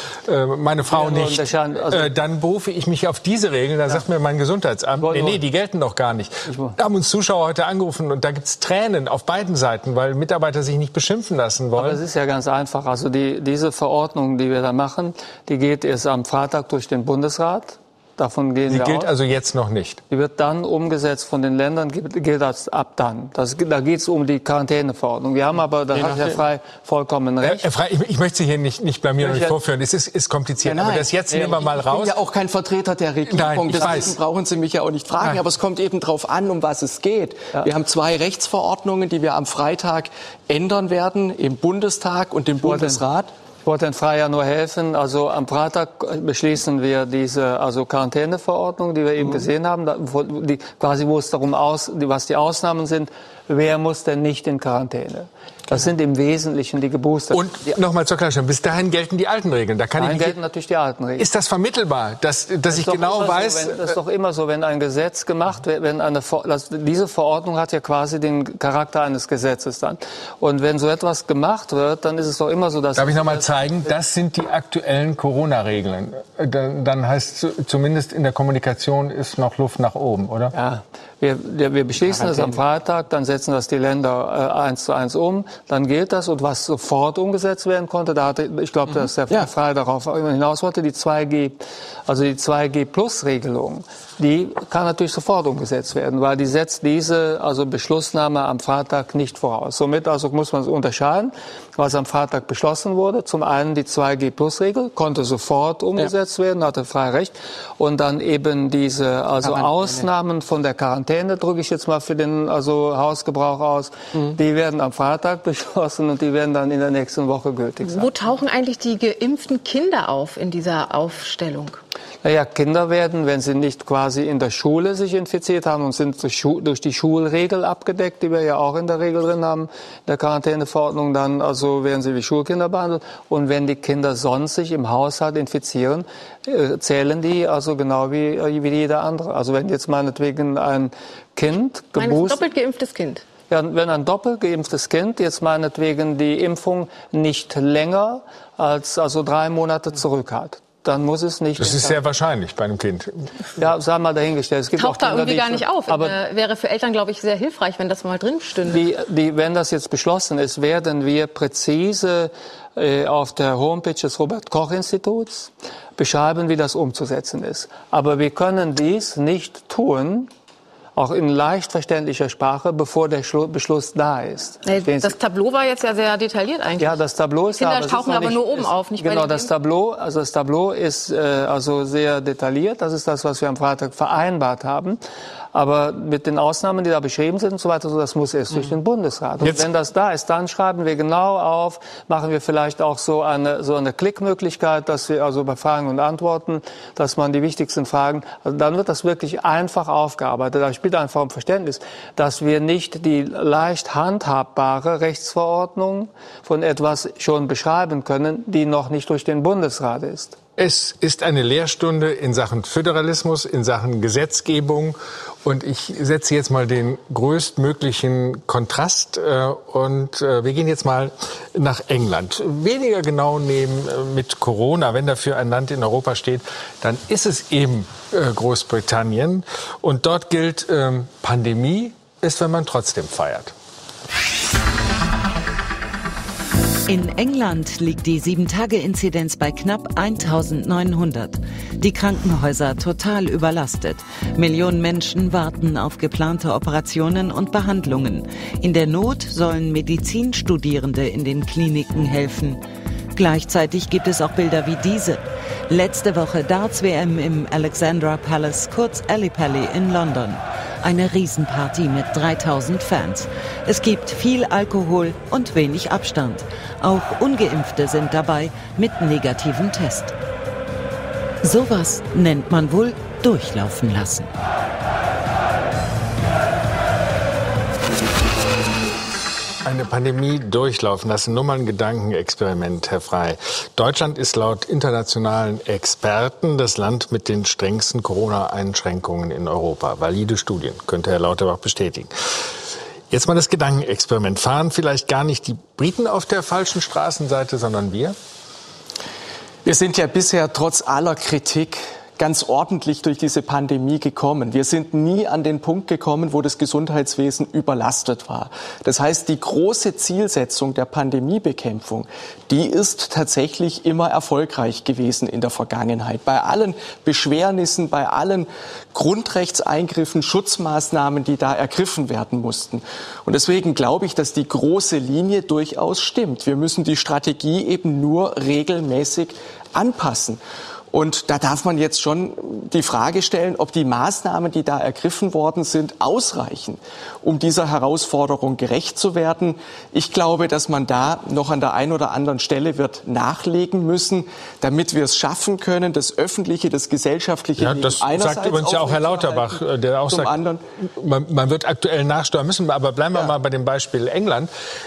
meine Frau nicht, dann berufe ich mich auf diese Regeln, da sagt mir mein Gesundheitsamt, nee, die gelten doch gar nicht. Da haben uns Zuschauer heute angerufen und da gibt's Tränen auf beiden Seiten, weil Mitarbeiter sich nicht beschimpfen lassen wollen.
Aber es ist ja ganz einfach. Also diese Verordnung, die wir da machen, die geht erst am Freitag durch den Bundesrat. Davon gehen wir aus.
Die gilt also jetzt noch nicht?
Die wird dann umgesetzt von den Ländern, gilt das ab dann. Da geht es um die Quarantäneverordnung. Wir haben aber, da hat Herr Frey vollkommen recht.
Herr Frey, ich möchte Sie hier nicht blamieren und nicht vorführen. Es ist kompliziert.
Ja,
aber das jetzt nehmen wir mal raus.
Ich bin ja auch kein Vertreter der Regierung. Deswegen brauchen Sie mich ja auch nicht fragen. Nein. Aber es kommt eben drauf an, um was es geht. Ja. Wir haben 2 Rechtsverordnungen, die wir am Freitag ändern werden, im Bundestag und im Bundesrat.
Ich wollte Herrn Frey ja nur helfen. Also am Freitag beschließen wir diese Quarantäneverordnung, die wir eben gesehen haben, quasi wo es darum was die Ausnahmen sind. Wer muss denn nicht in Quarantäne? Das sind im Wesentlichen die Geboosterten.
Und nochmal zur Klarstellung, bis dahin gelten die alten Regeln. Da
gelten natürlich die alten Regeln.
Ist das vermittelbar, dass ich genau weiß?
Das ist doch immer so, wenn ein Gesetz gemacht wird, diese Verordnung hat ja quasi den Charakter eines Gesetzes dann. Und wenn so etwas gemacht wird, dann ist es doch immer so, dass...
Darf ich nochmal zeigen? Das sind die aktuellen Corona-Regeln. Dann heißt es, zumindest in der Kommunikation ist noch Luft nach oben, oder?
Ja. Wir beschließen das am Freitag, dann setzen das die Länder 1:1 um, dann gilt das. Und was sofort umgesetzt werden konnte, ich glaube, dass Herr Frey darauf hinaus wollte, die 2G, also die 2G-Plus-Regelung, die kann natürlich sofort umgesetzt werden, weil die setzt diese Beschlussnahme am Freitag nicht voraus. Somit muss man unterscheiden, was am Freitag beschlossen wurde. Zum einen die 2G-Plus-Regel konnte sofort umgesetzt werden, hatte Frey recht. Und dann eben diese Ausnahmen von der Quarantäne, drücke ich jetzt mal für den Hausgebrauch aus, die werden am Freitag beschlossen und die werden dann in der nächsten Woche gültig sein.
Wo tauchen eigentlich die geimpften Kinder auf in dieser Aufstellung?
Naja, Kinder werden, wenn sie nicht quasi in der Schule sich infiziert haben und sind durch die Schulregel abgedeckt, die wir ja auch in der Regel drin haben, in der Quarantäneverordnung, dann werden sie wie Schulkinder behandelt. Und wenn die Kinder sonst sich im Haushalt infizieren, zählen die genau wie jeder andere. Also wenn jetzt meinetwegen ein Kind
ein doppelt geimpftes Kind.
Ja, wenn ein doppelt geimpftes Kind jetzt meinetwegen die Impfung nicht länger als 3 Monate zurück hat, dann muss es nicht.
Das ist sehr wahrscheinlich bei einem Kind.
Ja, sei mal dahingestellt. Es gibt
taucht
auch Kinder,
da irgendwie gar nicht auf. Aber wäre für Eltern, glaube ich, sehr hilfreich, wenn das mal drin stünde.
Wenn das jetzt beschlossen ist, werden wir präzise auf der Homepage des Robert-Koch-Instituts beschreiben, wie das umzusetzen ist. Aber wir können dies nicht tun, auch in leicht verständlicher Sprache, bevor der Beschluss da ist.
Das Tableau war jetzt ja sehr detailliert eigentlich.
Ja, das Tableau ist
Kinder tauchen aber nur oben auf, nicht
genau, das Tableau ist sehr detailliert. Das ist das, was wir am Freitag vereinbart haben. Aber mit den Ausnahmen, die da beschrieben sind und so weiter, das muss erst durch den Bundesrat. Und wenn das da ist, dann schreiben wir genau auf, machen wir vielleicht auch so eine Klickmöglichkeit, dass wir bei Fragen und Antworten, dass man die wichtigsten Fragen, dann wird das wirklich einfach aufgearbeitet. Da spielt einfach um Verständnis, dass wir nicht die leicht handhabbare Rechtsverordnung von etwas schon beschreiben können, die noch nicht durch den Bundesrat ist.
Es ist eine Lehrstunde in Sachen Föderalismus, in Sachen Gesetzgebung. Und ich setze jetzt mal den größtmöglichen Kontrast. Und wir gehen jetzt mal nach England. Weniger genau nehmen mit Corona. Wenn dafür ein Land in Europa steht, dann ist es eben Großbritannien. Und dort gilt, Pandemie ist, wenn man trotzdem feiert.
In England liegt die 7-Tage-Inzidenz bei knapp 1900. Die Krankenhäuser total überlastet. Millionen Menschen warten auf geplante Operationen und Behandlungen. In der Not sollen Medizinstudierende in den Kliniken helfen. Gleichzeitig gibt es auch Bilder wie diese. Letzte Woche Darts-WM im Alexandra Palace, kurz Ally Pally in London. Eine Riesenparty mit 3000 Fans. Es gibt viel Alkohol und wenig Abstand. Auch Ungeimpfte sind dabei mit negativem Test. Sowas nennt man wohl durchlaufen lassen.
Eine Pandemie durchlaufen lassen, nur mal ein Gedankenexperiment, Herr Frey. Deutschland ist laut internationalen Experten das Land mit den strengsten Corona-Einschränkungen in Europa. Valide Studien, könnte Herr Lauterbach bestätigen. Jetzt mal das Gedankenexperiment. Fahren vielleicht gar nicht die Briten auf der falschen Straßenseite, sondern wir?
Wir sind ja bisher trotz aller Kritik ganz ordentlich durch diese Pandemie gekommen. Wir sind nie an den Punkt gekommen, wo das Gesundheitswesen überlastet war. Das heißt, die große Zielsetzung der Pandemiebekämpfung, die ist tatsächlich immer erfolgreich gewesen in der Vergangenheit. Bei allen Beschwernissen, bei allen Grundrechtseingriffen, Schutzmaßnahmen, die da ergriffen werden mussten. Und deswegen glaube ich, dass die große Linie durchaus stimmt. Wir müssen die Strategie eben nur regelmäßig anpassen. Und da darf man jetzt schon die Frage stellen, ob die Maßnahmen, die da ergriffen worden sind, ausreichen, um dieser Herausforderung gerecht zu werden. Ich glaube, dass man da noch an der einen oder anderen Stelle wird nachlegen müssen, damit wir es schaffen können, das öffentliche, das gesellschaftliche Leben
einerseits. Das sagt übrigens ja auch Herr Lauterbach, der auch sagt, man wird aktuell nachsteuern müssen. Aber bleiben wir mal bei dem Beispiel England.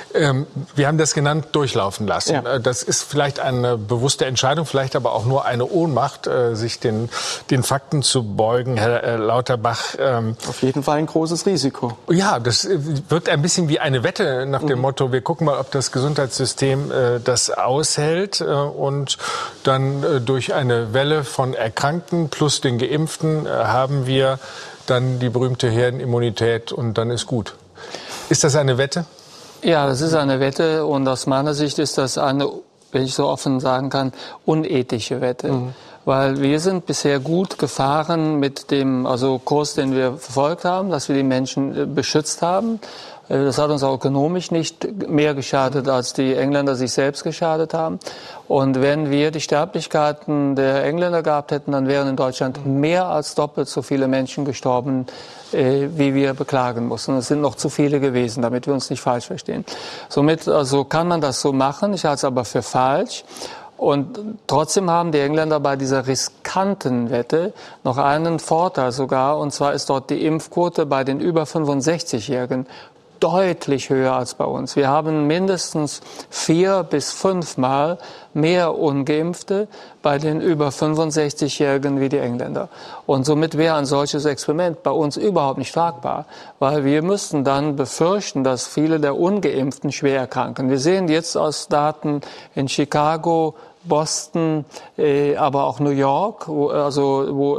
Wir haben das genannt, durchlaufen lassen. Ja. Das ist vielleicht eine bewusste Entscheidung, vielleicht aber auch nur eine Ohnmacht, sich den Fakten zu beugen, Herr Lauterbach.
Auf jeden Fall ein großes Risiko.
Ja, das wirkt ein bisschen wie eine Wette nach dem Motto, wir gucken mal, ob das Gesundheitssystem das aushält und dann durch eine Welle von Erkrankten plus den Geimpften haben wir dann die berühmte Herdenimmunität und dann ist gut. Ist das eine Wette?
Ja, das ist eine Wette und aus meiner Sicht ist das eine, wenn ich so offen sagen kann, unethische Wette. Weil wir sind bisher gut gefahren mit dem Kurs, den wir verfolgt haben, dass wir die Menschen beschützt haben. Das hat uns auch ökonomisch nicht mehr geschadet, als die Engländer sich selbst geschadet haben. Und wenn wir die Sterblichkeiten der Engländer gehabt hätten, dann wären in Deutschland mehr als doppelt so viele Menschen gestorben, wie wir beklagen mussten. Es sind noch zu viele gewesen, damit wir uns nicht falsch verstehen. Somit kann man das so machen. Ich halte es aber für falsch. Und trotzdem haben die Engländer bei dieser riskanten Wette noch einen Vorteil sogar. Und zwar ist dort die Impfquote bei den über 65-Jährigen deutlich höher als bei uns. Wir haben mindestens 4 bis 5 Mal mehr Ungeimpfte bei den über 65-Jährigen wie die Engländer. Und somit wäre ein solches Experiment bei uns überhaupt nicht tragbar, weil wir müssten dann befürchten, dass viele der Ungeimpften schwer erkranken. Wir sehen jetzt aus Daten in Chicago, Boston, aber auch New York, wo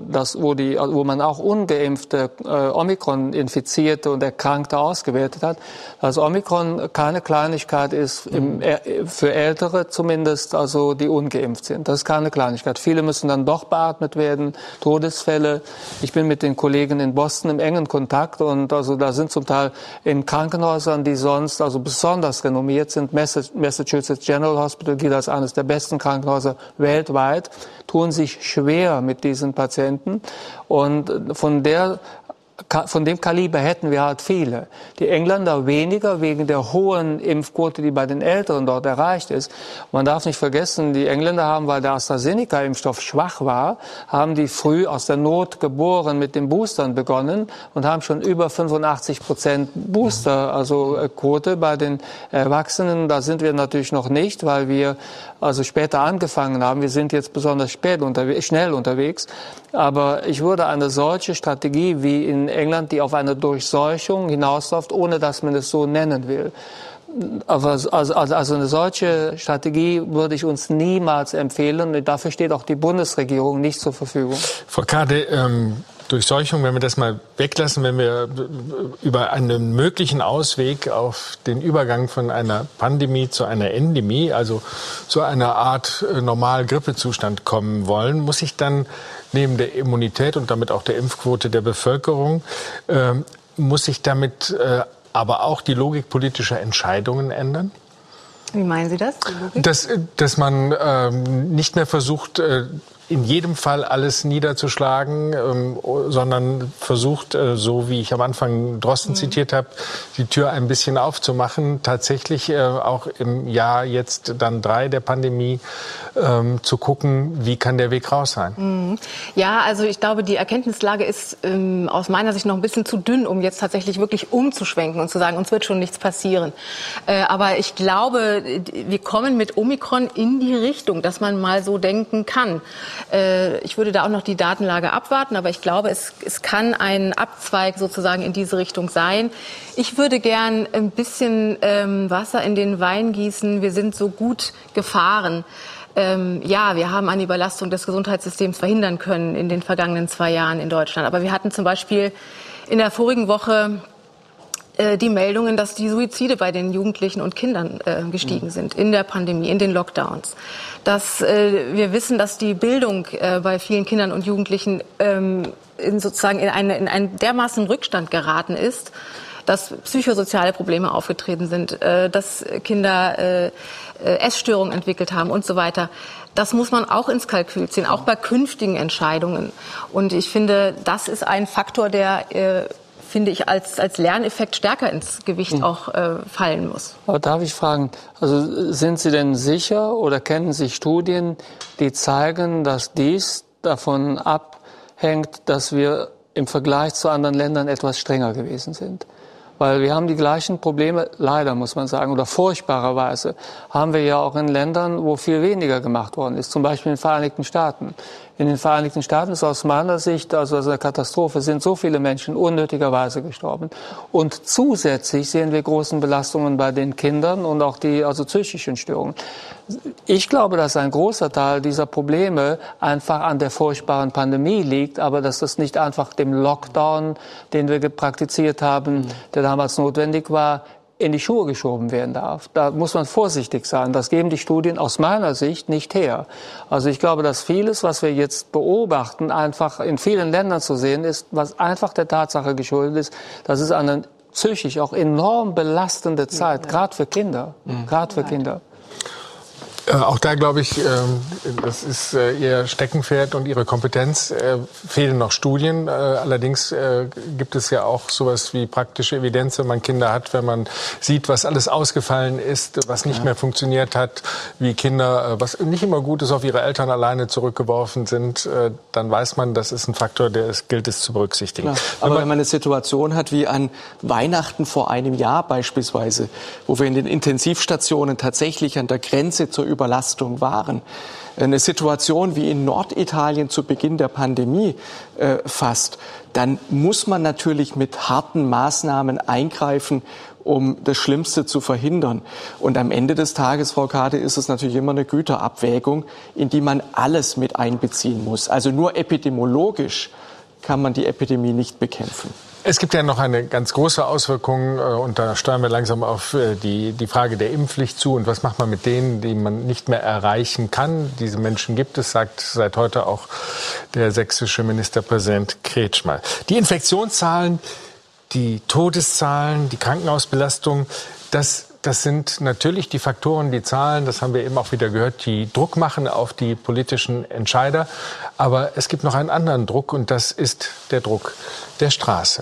man auch ungeimpfte Omikron-Infizierte und Erkrankte ausgewertet hat, dass Omikron keine Kleinigkeit ist, für Ältere zumindest, die ungeimpft sind. Das ist keine Kleinigkeit. Viele müssen dann doch beatmet werden, Todesfälle. Ich bin mit den Kollegen in Boston im engen Kontakt und da sind zum Teil in Krankenhäusern, die sonst besonders renommiert sind, Massachusetts General Hospital gilt als eines der besten Krankenhäuser weltweit, tun sich schwer mit diesen Patienten. Und von dem Kaliber hätten wir halt viele. Die Engländer weniger wegen der hohen Impfquote, die bei den Älteren dort erreicht ist. Man darf nicht vergessen, die Engländer haben, weil der AstraZeneca-Impfstoff schwach war, haben die früh aus der Not geboren mit den Boostern begonnen und haben schon über 85% Booster, Quote bei den Erwachsenen. Da sind wir natürlich noch nicht, weil wir später angefangen haben. Wir sind jetzt besonders schnell unterwegs. Aber ich würde eine solche Strategie wie in England, die auf eine Durchseuchung hinausläuft, ohne dass man es so nennen will. Aber eine solche Strategie würde ich uns niemals empfehlen. Und dafür steht auch die Bundesregierung nicht zur Verfügung.
Frau Kade, Durchseuchung, wenn wir das mal weglassen, wenn wir über einen möglichen Ausweg auf den Übergang von einer Pandemie zu einer Endemie, also zu einer Art Normal-Grippezustand kommen wollen, muss ich dann neben der Immunität und damit auch der Impfquote der Bevölkerung, muss sich damit aber auch die Logik politischer Entscheidungen ändern?
Wie meinen Sie das?
Dass man nicht mehr versucht, in jedem Fall alles niederzuschlagen, sondern versucht, so wie ich am Anfang Drosten zitiert habe, die Tür ein bisschen aufzumachen, tatsächlich auch im Jahr jetzt dann 3 der Pandemie zu gucken, wie kann der Weg raus sein?
Ja, also ich glaube, die Erkenntnislage ist aus meiner Sicht noch ein bisschen zu dünn, um jetzt tatsächlich wirklich umzuschwenken und zu sagen, uns wird schon nichts passieren. Aber ich glaube, wir kommen mit Omikron in die Richtung, dass man mal so denken kann. Ich würde da auch noch die Datenlage abwarten, aber ich glaube, es kann ein Abzweig sozusagen in diese Richtung sein. Ich würde gern ein bisschen Wasser in den Wein gießen. Wir sind so gut gefahren. Ja, wir haben eine Überlastung des Gesundheitssystems verhindern können in den vergangenen 2 Jahren in Deutschland. Aber wir hatten zum Beispiel in der vorigen Woche die Meldungen, dass die Suizide bei den Jugendlichen und Kindern gestiegen sind in der Pandemie, in den Lockdowns. Dass wir wissen, dass die Bildung bei vielen Kindern und Jugendlichen sozusagen in einen dermaßen Rückstand geraten ist, dass psychosoziale Probleme aufgetreten sind, dass Kinder Essstörungen entwickelt haben und so weiter. Das muss man auch ins Kalkül ziehen, auch bei künftigen Entscheidungen. Und ich finde, das ist ein Faktor, der finde ich, als Lerneffekt stärker ins Gewicht auch fallen muss.
Aber darf ich fragen, also sind Sie denn sicher oder kennen Sie Studien, die zeigen, dass dies davon abhängt, dass wir im Vergleich zu anderen Ländern etwas strenger gewesen sind? Weil wir haben die gleichen Probleme, leider muss man sagen, oder furchtbarerweise haben wir ja auch in Ländern, wo viel weniger gemacht worden ist, zum Beispiel in den Vereinigten Staaten. In den Vereinigten Staaten ist aus meiner Sicht, also eine Katastrophe, sind so viele Menschen unnötigerweise gestorben. Und zusätzlich sehen wir großen Belastungen bei den Kindern und auch die psychischen Störungen. Ich glaube, dass ein großer Teil dieser Probleme einfach an der furchtbaren Pandemie liegt, aber dass das nicht einfach dem Lockdown, den wir praktiziert haben, der damals notwendig war, in die Schuhe geschoben werden darf. Da muss man vorsichtig sein. Das geben die Studien aus meiner Sicht nicht her. Also ich glaube, dass vieles, was wir jetzt beobachten, einfach in vielen Ländern zu sehen ist, was einfach der Tatsache geschuldet ist, dass es eine psychisch auch enorm belastende Zeit, gerade für Kinder,
Auch da glaube ich, das ist Ihr Steckenpferd und Ihre Kompetenz. Fehlen noch Studien. Allerdings gibt es ja auch sowas wie praktische Evidenz, wenn man Kinder hat, wenn man sieht, was alles ausgefallen ist, was nicht mehr funktioniert hat, wie Kinder, was nicht immer gut ist, auf ihre Eltern alleine zurückgeworfen sind, dann weiß man, das ist ein Faktor, der es gilt es zu berücksichtigen.
Klar. Aber wenn man eine Situation hat wie an Weihnachten vor einem Jahr beispielsweise, wo wir in den Intensivstationen tatsächlich an der Grenze zur Überlastung waren. Eine Situation wie in Norditalien zu Beginn der Pandemie fast, dann muss man natürlich mit harten Maßnahmen eingreifen, um das Schlimmste zu verhindern. Und am Ende des Tages, Frau Kade, ist es natürlich immer eine Güterabwägung, in die man alles mit einbeziehen muss. Also nur epidemiologisch kann man die Epidemie nicht bekämpfen.
Es gibt ja noch eine ganz große Auswirkung und da steuern wir langsam auf die Frage der Impfpflicht zu. Und was macht man mit denen, die man nicht mehr erreichen kann? Diese Menschen gibt es, sagt seit heute auch der sächsische Ministerpräsident Kretschmer. Die Infektionszahlen, die Todeszahlen, die Krankenhausbelastung, das sind natürlich die Faktoren, die Zahlen, das haben wir eben auch wieder gehört, die Druck machen auf die politischen Entscheider. Aber es gibt noch einen anderen Druck und das ist der Druck der Straße.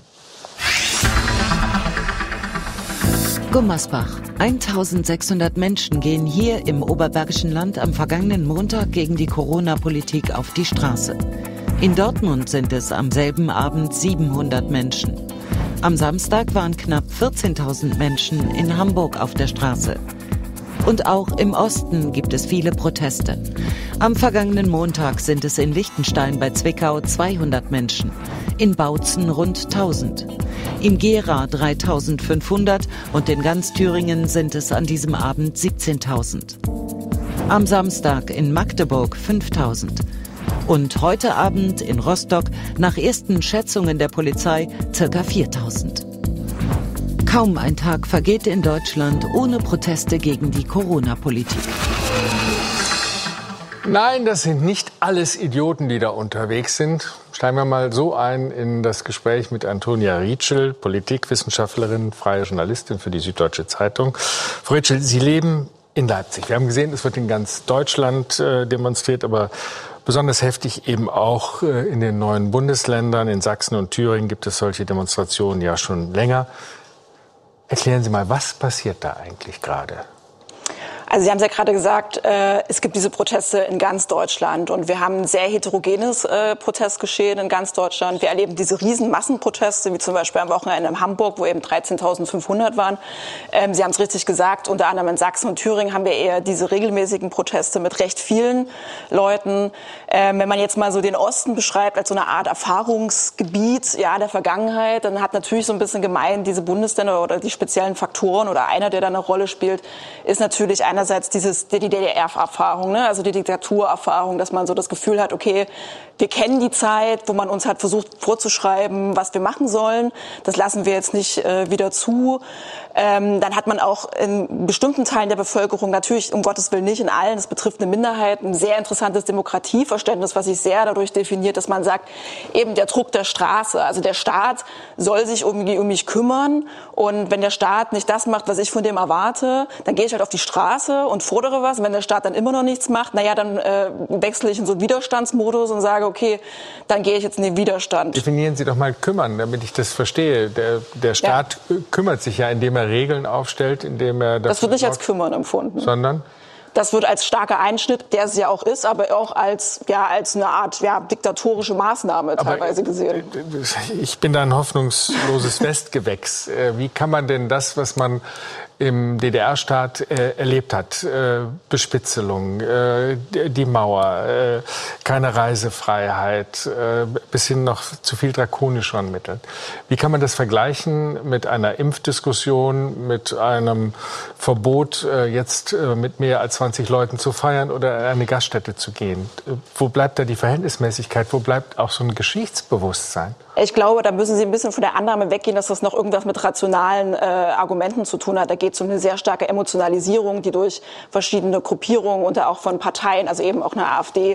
Gummersbach. 1600 Menschen gehen hier im Oberbergischen Land am vergangenen Montag gegen die Corona-Politik auf die Straße. In Dortmund sind es am selben Abend 700 Menschen. Am Samstag waren knapp 14.000 Menschen in Hamburg auf der Straße. Und auch im Osten gibt es viele Proteste. Am vergangenen Montag sind es in Liechtenstein bei Zwickau 200 Menschen, in Bautzen rund 1000. Im Gera 3.500 und in ganz Thüringen sind es an diesem Abend 17.000. Am Samstag in Magdeburg 5.000. Und heute Abend in Rostock nach ersten Schätzungen der Polizei ca. 4.000. Kaum ein Tag vergeht in Deutschland ohne Proteste gegen die Corona-Politik.
Nein, das sind nicht alles Idioten, die da unterwegs sind. Steigen wir mal so ein in das Gespräch mit Antonia Rietschel, Politikwissenschaftlerin, freie Journalistin für die Süddeutsche Zeitung. Frau Rietschel, Sie leben in Leipzig. Wir haben gesehen, es wird in ganz Deutschland demonstriert, aber besonders heftig eben auch in den neuen Bundesländern. In Sachsen und Thüringen gibt es solche Demonstrationen ja schon länger. Erklären Sie mal, was passiert da eigentlich gerade?
Also Sie haben es ja gerade gesagt, es gibt diese Proteste in ganz Deutschland und wir haben ein sehr heterogenes Protestgeschehen in ganz Deutschland. Wir erleben diese riesen Massenproteste, wie zum Beispiel am Wochenende in Hamburg, wo eben 13.500 waren. Sie haben es richtig gesagt, unter anderem in Sachsen und Thüringen haben wir eher diese regelmäßigen Proteste mit recht vielen Leuten. Wenn man jetzt mal so den Osten beschreibt als so eine Art Erfahrungsgebiet der Vergangenheit, dann hat natürlich so ein bisschen gemeint, diese Bundesländer oder die speziellen Faktoren oder einer, der da eine Rolle spielt, ist natürlich einerseits die DDR-Erfahrung, ne? Also die Diktaturerfahrung, dass man so das Gefühl hat, okay, wir kennen die Zeit, wo man uns hat versucht vorzuschreiben, was wir machen sollen. Das lassen wir jetzt nicht wieder zu. Dann hat man auch in bestimmten Teilen der Bevölkerung, natürlich um Gottes Willen nicht in allen, das betrifft eine Minderheit, ein sehr interessantes Demokratieverständnis, was sich sehr dadurch definiert, dass man sagt, eben der Druck der Straße. Also der Staat soll sich irgendwie um mich kümmern und wenn der Staat nicht das macht, was ich von dem erwarte, dann gehe ich halt auf die Straße und fordere was. Und wenn der Staat dann immer noch nichts macht, dann wechsle ich in so einen Widerstandsmodus und sage, okay, dann gehe ich jetzt in den Widerstand.
Definieren Sie doch mal kümmern, damit ich das verstehe. Der Staat kümmert sich ja, indem er Regeln aufstellt, indem er...
Das wird nicht als kümmern empfunden.
Sondern?
Das wird als starker Einschnitt, der es ja auch ist, aber auch als eine Art diktatorische Maßnahme teilweise gesehen.
Ich bin da ein hoffnungsloses Westgewächs. Wie kann man denn das, was man im DDR-Staat erlebt hat, Bespitzelung, die Mauer, keine Reisefreiheit, bis hin noch zu viel drakonischeren Mitteln. Wie kann man das vergleichen mit einer Impfdiskussion, mit einem Verbot, jetzt mit mehr als 20 Leuten zu feiern oder in eine Gaststätte zu gehen? Wo bleibt da die Verhältnismäßigkeit? Wo bleibt auch so ein Geschichtsbewusstsein?
Ich glaube, da müssen Sie ein bisschen von der Annahme weggehen, dass das noch irgendwas mit rationalen Argumenten zu tun hat. Da geht es um eine sehr starke Emotionalisierung, die durch verschiedene Gruppierungen und auch von Parteien, also eben auch eine AfD,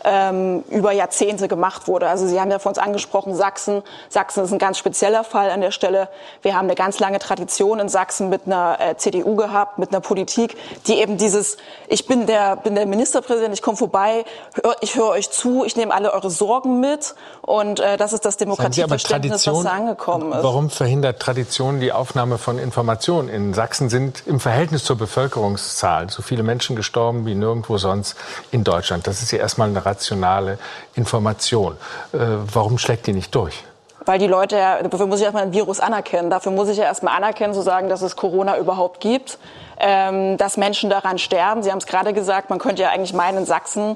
über Jahrzehnte gemacht wurde. Also Sie haben ja von uns angesprochen, Sachsen. Sachsen ist ein ganz spezieller Fall an der Stelle. Wir haben eine ganz lange Tradition in Sachsen mit einer CDU gehabt, mit einer Politik, die eben dieses, ich bin der Ministerpräsident, ich komme vorbei, ich höre euch zu, ich nehme alle eure Sorgen mit und das ist das Demokratieverständnis, was da angekommen ist.
Warum verhindert Tradition die Aufnahme von Informationen? In Sachsen sind im Verhältnis zur Bevölkerungszahl so viele Menschen gestorben wie nirgendwo sonst in Deutschland. Das ist ja erstmal eine rationale Information. Warum schlägt die nicht durch?
Weil die Leute, dafür muss ich erstmal ein Virus anerkennen. Dafür muss ich ja erstmal anerkennen, zu sagen, dass es Corona überhaupt gibt. Dass Menschen daran sterben. Sie haben es gerade gesagt, man könnte ja eigentlich meinen, in Sachsen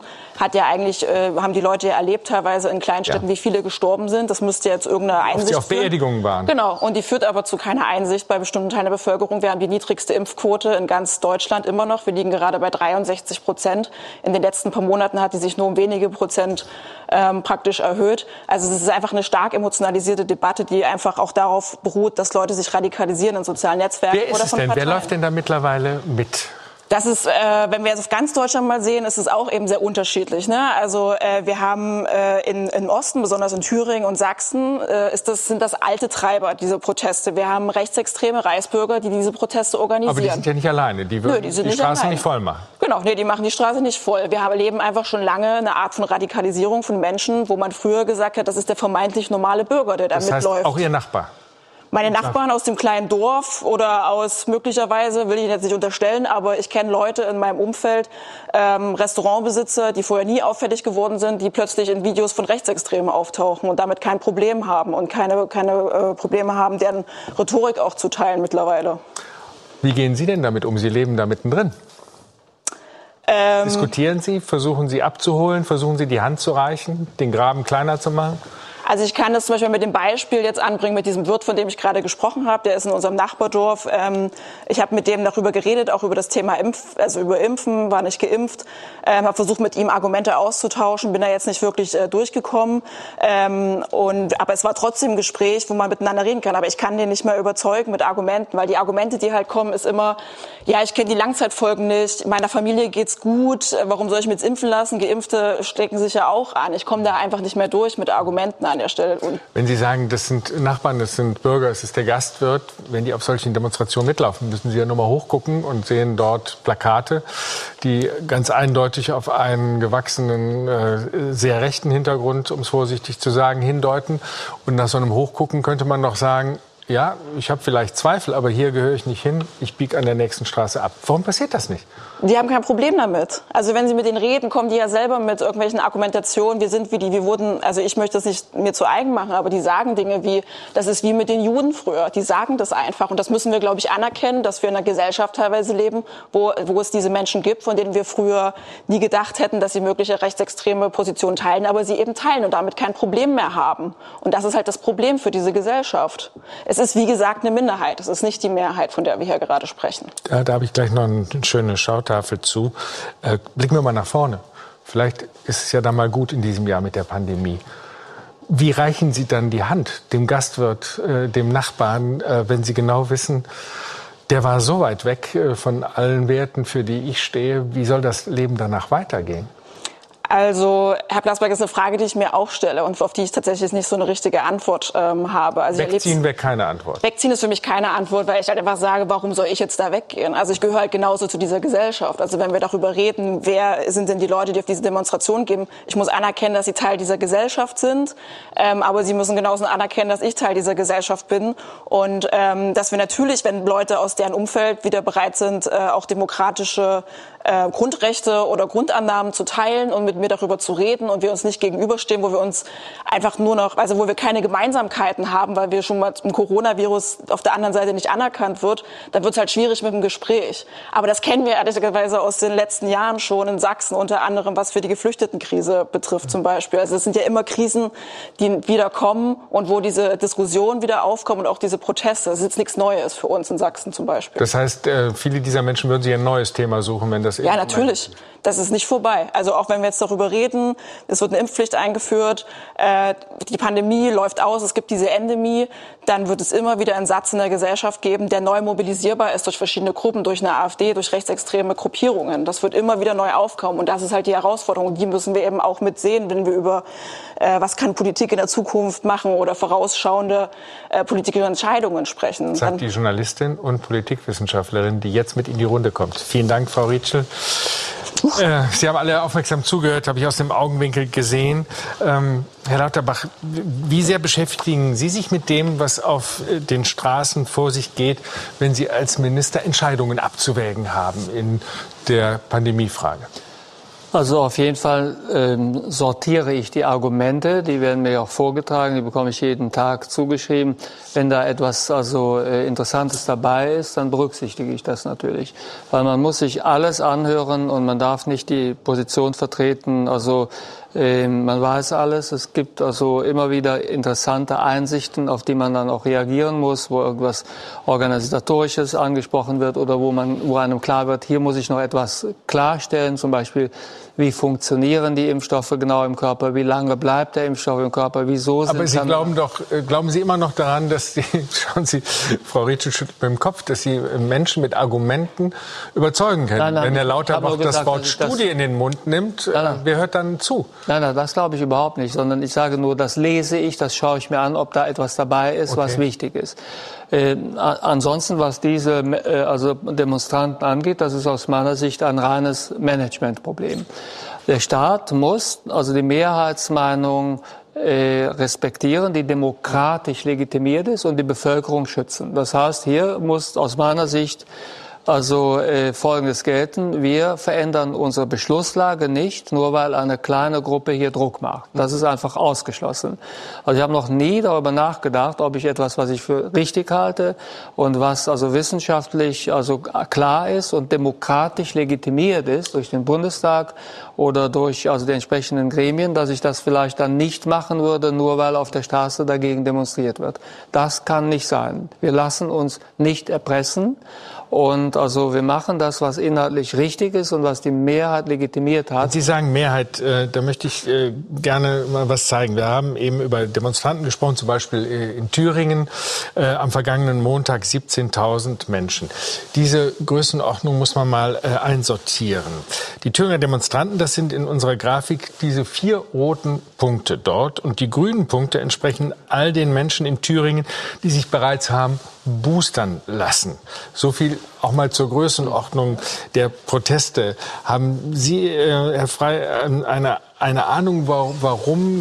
haben die Leute ja erlebt, teilweise in Kleinstädten, wie viele gestorben sind. Das müsste jetzt irgendeine Einsicht
führen. Auf Beerdigungen waren.
Genau, und die führt aber zu keiner Einsicht bei bestimmten Teilen der Bevölkerung. Wir haben die niedrigste Impfquote in ganz Deutschland immer noch. Wir liegen gerade bei 63%. In den letzten paar Monaten hat die sich nur um wenige Prozent praktisch erhöht. Also es ist einfach eine stark emotionalisierte Debatte, die einfach auch darauf beruht, dass Leute sich radikalisieren in sozialen Netzwerken
oder von Parteien. Wer läuft denn da mittlerweile mit?
Das ist, wenn wir jetzt auf ganz Deutschland mal sehen, ist es auch eben sehr unterschiedlich. Ne? Also wir haben im Osten, besonders in Thüringen und Sachsen, sind das alte Treiber, diese Proteste. Wir haben rechtsextreme Reichsbürger, die diese Proteste organisieren.
Aber die sind ja nicht alleine. Die würden die Straße nicht voll machen.
Genau, nee, die machen die Straße nicht voll. Wir erleben einfach schon lange eine Art von Radikalisierung von Menschen, wo man früher gesagt hat, das ist der vermeintlich normale Bürger, der da mitläuft.
Das heißt, auch Ihr Nachbar?
Meine Nachbarn aus dem kleinen Dorf oder aus möglicherweise, will ich jetzt nicht unterstellen, aber ich kenne Leute in meinem Umfeld, Restaurantbesitzer, die vorher nie auffällig geworden sind, die plötzlich in Videos von Rechtsextremen auftauchen und damit kein Problem haben und keine Probleme haben, deren Rhetorik auch zu teilen mittlerweile.
Wie gehen Sie denn damit um? Sie leben da mittendrin. Diskutieren Sie? Versuchen Sie abzuholen? Versuchen Sie die Hand zu reichen? Den Graben kleiner zu machen?
Also ich kann das zum Beispiel mit dem Beispiel jetzt anbringen, mit diesem Wirt, von dem ich gerade gesprochen habe. Der ist in unserem Nachbardorf. Ich habe mit dem darüber geredet, auch über das Thema über Impfen, war nicht geimpft. Habe versucht, mit ihm Argumente auszutauschen, bin da jetzt nicht wirklich durchgekommen. Aber es war trotzdem ein Gespräch, wo man miteinander reden kann. Aber ich kann den nicht mehr überzeugen mit Argumenten, weil die Argumente, die halt kommen, ist immer, ja, ich kenne die Langzeitfolgen nicht, meiner Familie geht's gut, warum soll ich mich jetzt impfen lassen? Geimpfte stecken sich ja auch an. Ich komme da einfach nicht mehr durch mit Argumenten an der Stelle. Und
wenn Sie sagen, das sind Nachbarn, das sind Bürger, es ist der Gastwirt, wenn die auf solchen Demonstrationen mitlaufen, müssen Sie ja nur mal hochgucken und sehen dort Plakate, die ganz eindeutig auf einen gewachsenen, sehr rechten Hintergrund, um es vorsichtig zu sagen, hindeuten. Und nach so einem Hochgucken könnte man noch sagen, ja, ich habe vielleicht Zweifel, aber hier gehöre ich nicht hin, ich biege an der nächsten Straße ab. Warum passiert das nicht?
Die haben kein Problem damit. Also wenn Sie mit denen reden, kommen die ja selber mit irgendwelchen Argumentationen. Wir sind wie die, wir wurden, also ich möchte das nicht mir zu eigen machen, aber die sagen Dinge wie, das ist wie mit den Juden früher. Die sagen das einfach. Und das müssen wir, glaube ich, anerkennen, dass wir in einer Gesellschaft teilweise leben, wo es diese Menschen gibt, von denen wir früher nie gedacht hätten, dass sie mögliche rechtsextreme Positionen teilen, aber sie eben teilen und damit kein Problem mehr haben. Und das ist halt das Problem für diese Gesellschaft. Es ist, wie gesagt, eine Minderheit. Es ist nicht die Mehrheit, von der wir hier gerade sprechen.
Da habe ich gleich noch eine schöne Schautafel zu. Blicken wir mal nach vorne. Vielleicht ist es ja dann mal gut in diesem Jahr mit der Pandemie. Wie reichen Sie dann die Hand dem Gastwirt, dem Nachbarn, wenn Sie genau wissen, der war so weit weg von allen Werten, für die ich stehe. Wie soll das Leben danach weitergehen?
Also, Herr Plasberg, ist eine Frage, die ich mir auch stelle und auf die ich tatsächlich nicht so eine richtige Antwort habe. Also
Wegziehen wäre keine Antwort.
Wegziehen ist für mich keine Antwort, weil ich halt einfach sage, warum soll ich jetzt da weggehen? Also ich gehöre halt genauso zu dieser Gesellschaft. Also wenn wir darüber reden, wer sind denn die Leute, die auf diese Demonstration gehen? Ich muss anerkennen, dass sie Teil dieser Gesellschaft sind, aber sie müssen genauso anerkennen, dass ich Teil dieser Gesellschaft bin und dass wir natürlich, wenn Leute aus deren Umfeld wieder bereit sind, auch demokratische Grundrechte oder Grundannahmen zu teilen und mit mir darüber zu reden und wir uns nicht gegenüberstehen, wo wir uns einfach nur noch, also wo wir keine Gemeinsamkeiten haben, weil wir schon mal im Coronavirus auf der anderen Seite nicht anerkannt wird, dann wird es halt schwierig mit dem Gespräch. Aber das kennen wir ehrlicherweise aus den letzten Jahren schon in Sachsen, unter anderem was für die Geflüchtetenkrise betrifft zum Beispiel. Also es sind ja immer Krisen, die wieder kommen und wo diese Diskussionen wieder aufkommen und auch diese Proteste. Das ist jetzt nichts Neues für uns in Sachsen zum Beispiel.
Das heißt, viele dieser Menschen würden sich ein neues Thema suchen, wenn das
ja, natürlich. Das ist nicht vorbei. Also auch wenn wir jetzt darüber reden, es wird eine Impfpflicht eingeführt, die Pandemie läuft aus, es gibt diese Endemie, dann wird es immer wieder einen Satz in der Gesellschaft geben, der neu mobilisierbar ist durch verschiedene Gruppen, durch eine AfD, durch rechtsextreme Gruppierungen. Das wird immer wieder neu aufkommen und das ist halt die Herausforderung. Und die müssen wir eben auch mitsehen, wenn wir über was kann Politik in der Zukunft machen oder vorausschauende politische Entscheidungen sprechen.
Sagt die Journalistin und Politikwissenschaftlerin, die jetzt mit in die Runde kommt. Vielen Dank, Frau Rietschel. Sie haben alle aufmerksam zugehört, habe ich aus dem Augenwinkel gesehen. Herr Lauterbach, wie sehr beschäftigen Sie sich mit dem, was auf den Straßen vor sich geht, wenn Sie als Minister Entscheidungen abzuwägen haben in der Pandemiefrage?
Also auf jeden Fall sortiere ich die Argumente, die werden mir auch vorgetragen, die bekomme ich jeden Tag zugeschrieben. Wenn da etwas Interessantes dabei ist, dann berücksichtige ich das natürlich. Weil man muss sich alles anhören und man darf nicht die Position vertreten, man weiß alles, es gibt also immer wieder interessante Einsichten, auf die man dann auch reagieren muss, wo irgendwas Organisatorisches angesprochen wird oder wo einem klar wird, hier muss ich noch etwas klarstellen, zum Beispiel, wie funktionieren die Impfstoffe genau im Körper, wie lange bleibt der Impfstoff im Körper, wieso sind...
Aber Sie glauben Sie immer noch daran, dass schauen Sie, Frau Rietschel schüttelt mit dem Kopf, dass Sie Menschen mit Argumenten überzeugen können. Nein, wenn Herr Lauterbach das Wort Studie in den Mund nimmt, wer hört dann zu?
Nein, das glaube ich überhaupt nicht, sondern ich sage nur, das lese ich, das schaue ich mir an, ob da etwas dabei ist, was wichtig ist. Ansonsten, was diese Demonstranten angeht, das ist aus meiner Sicht ein reines Managementproblem. Der Staat muss also die Mehrheitsmeinung respektieren, die demokratisch legitimiert ist und die Bevölkerung schützen. Das heißt, hier muss aus meiner Sicht also Folgendes gelten. Wir verändern unsere Beschlusslage nicht, nur weil eine kleine Gruppe hier Druck macht. Das ist einfach ausgeschlossen. Also ich habe noch nie darüber nachgedacht, ob ich etwas, was ich für richtig halte und was also wissenschaftlich also klar ist und demokratisch legitimiert ist durch den Bundestag oder durch also die entsprechenden Gremien, dass ich das vielleicht dann nicht machen würde, nur weil auf der Straße dagegen demonstriert wird. Das kann nicht sein. Wir lassen uns nicht erpressen. Und also wir machen das, was inhaltlich richtig ist und was die Mehrheit legitimiert hat.
Sie sagen Mehrheit, da möchte ich gerne mal was zeigen. Wir haben eben über Demonstranten gesprochen, zum Beispiel in Thüringen am vergangenen Montag 17.000 Menschen. Diese Größenordnung muss man mal einsortieren. Die Thüringer Demonstranten, das sind in unserer Grafik diese 4 roten Punkte dort. Und die grünen Punkte entsprechen all den Menschen in Thüringen, die sich bereits haben boostern lassen. So viel auch mal zur Größenordnung der Proteste. Haben Sie, Herr Frey, eine Ahnung, warum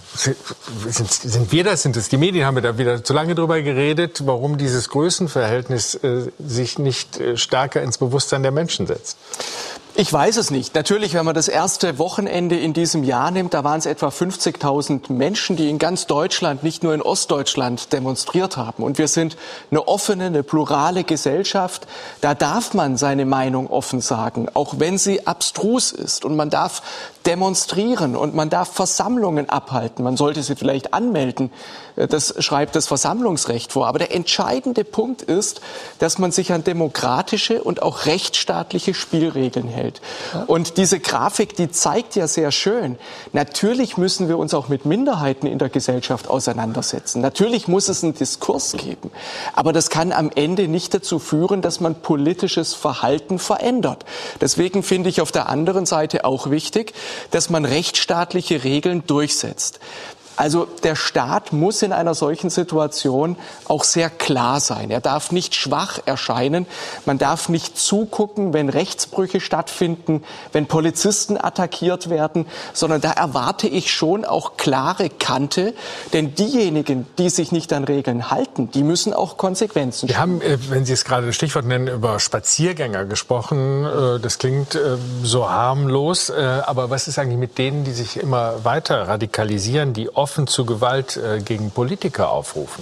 sind wir das? Sind es die Medien? Haben wir da wieder zu lange drüber geredet, warum dieses Größenverhältnis sich nicht stärker ins Bewusstsein der Menschen setzt?
Ich weiß es nicht. Natürlich, wenn man das erste Wochenende in diesem Jahr nimmt, da waren es etwa 50.000 Menschen, die in ganz Deutschland, nicht nur in Ostdeutschland, demonstriert haben. Und wir sind eine offene, eine plurale Gesellschaft. Da darf man seine Meinung offen sagen, auch wenn sie abstrus ist. Und man darf demonstrieren und man darf Versammlungen abhalten. Man sollte sie vielleicht anmelden. Das schreibt das Versammlungsrecht vor. Aber der entscheidende Punkt ist, dass man sich an demokratische und auch rechtsstaatliche Spielregeln hält. Und diese Grafik, die zeigt ja sehr schön, natürlich müssen wir uns auch mit Minderheiten in der Gesellschaft auseinandersetzen. Natürlich muss es einen Diskurs geben. Aber das kann am Ende nicht dazu führen, dass man politisches Verhalten verändert. Deswegen finde ich auf der anderen Seite auch wichtig, dass man rechtsstaatliche Regeln durchsetzt. Also der Staat muss in einer solchen Situation auch sehr klar sein. Er darf nicht schwach erscheinen. Man darf nicht zugucken, wenn Rechtsbrüche stattfinden, wenn Polizisten attackiert werden, sondern da erwarte ich schon auch klare Kante. Denn diejenigen, die sich nicht an Regeln halten, die müssen auch Konsequenzen
Wir haben, wenn Sie es gerade das Stichwort nennen, über Spaziergänger gesprochen. Das klingt so harmlos. Aber was ist eigentlich mit denen, die sich immer weiter radikalisieren, die offen zu Gewalt gegen Politiker aufrufen?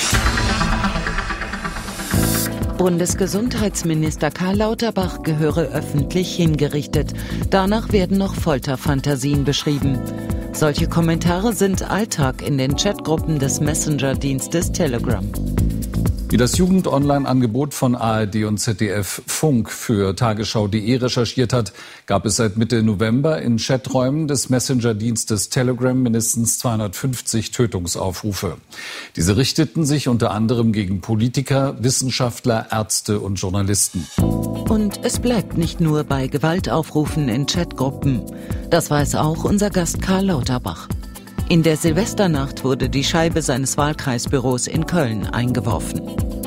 Bundesgesundheitsminister Karl Lauterbach gehöre öffentlich hingerichtet. Danach werden noch Folterfantasien beschrieben. Solche Kommentare sind Alltag in den Chatgruppen des Messenger-Dienstes Telegram.
Wie das Jugend-Online-Angebot von ARD und ZDF Funk für Tagesschau.de recherchiert hat, gab es seit Mitte November in Chaträumen des Messenger-Dienstes Telegram mindestens 250 Tötungsaufrufe. Diese richteten sich unter anderem gegen Politiker, Wissenschaftler, Ärzte und Journalisten.
Und es bleibt nicht nur bei Gewaltaufrufen in Chatgruppen. Das weiß auch unser Gast Karl Lauterbach. In der Silvesternacht wurde die Scheibe seines Wahlkreisbüros in Köln eingeworfen.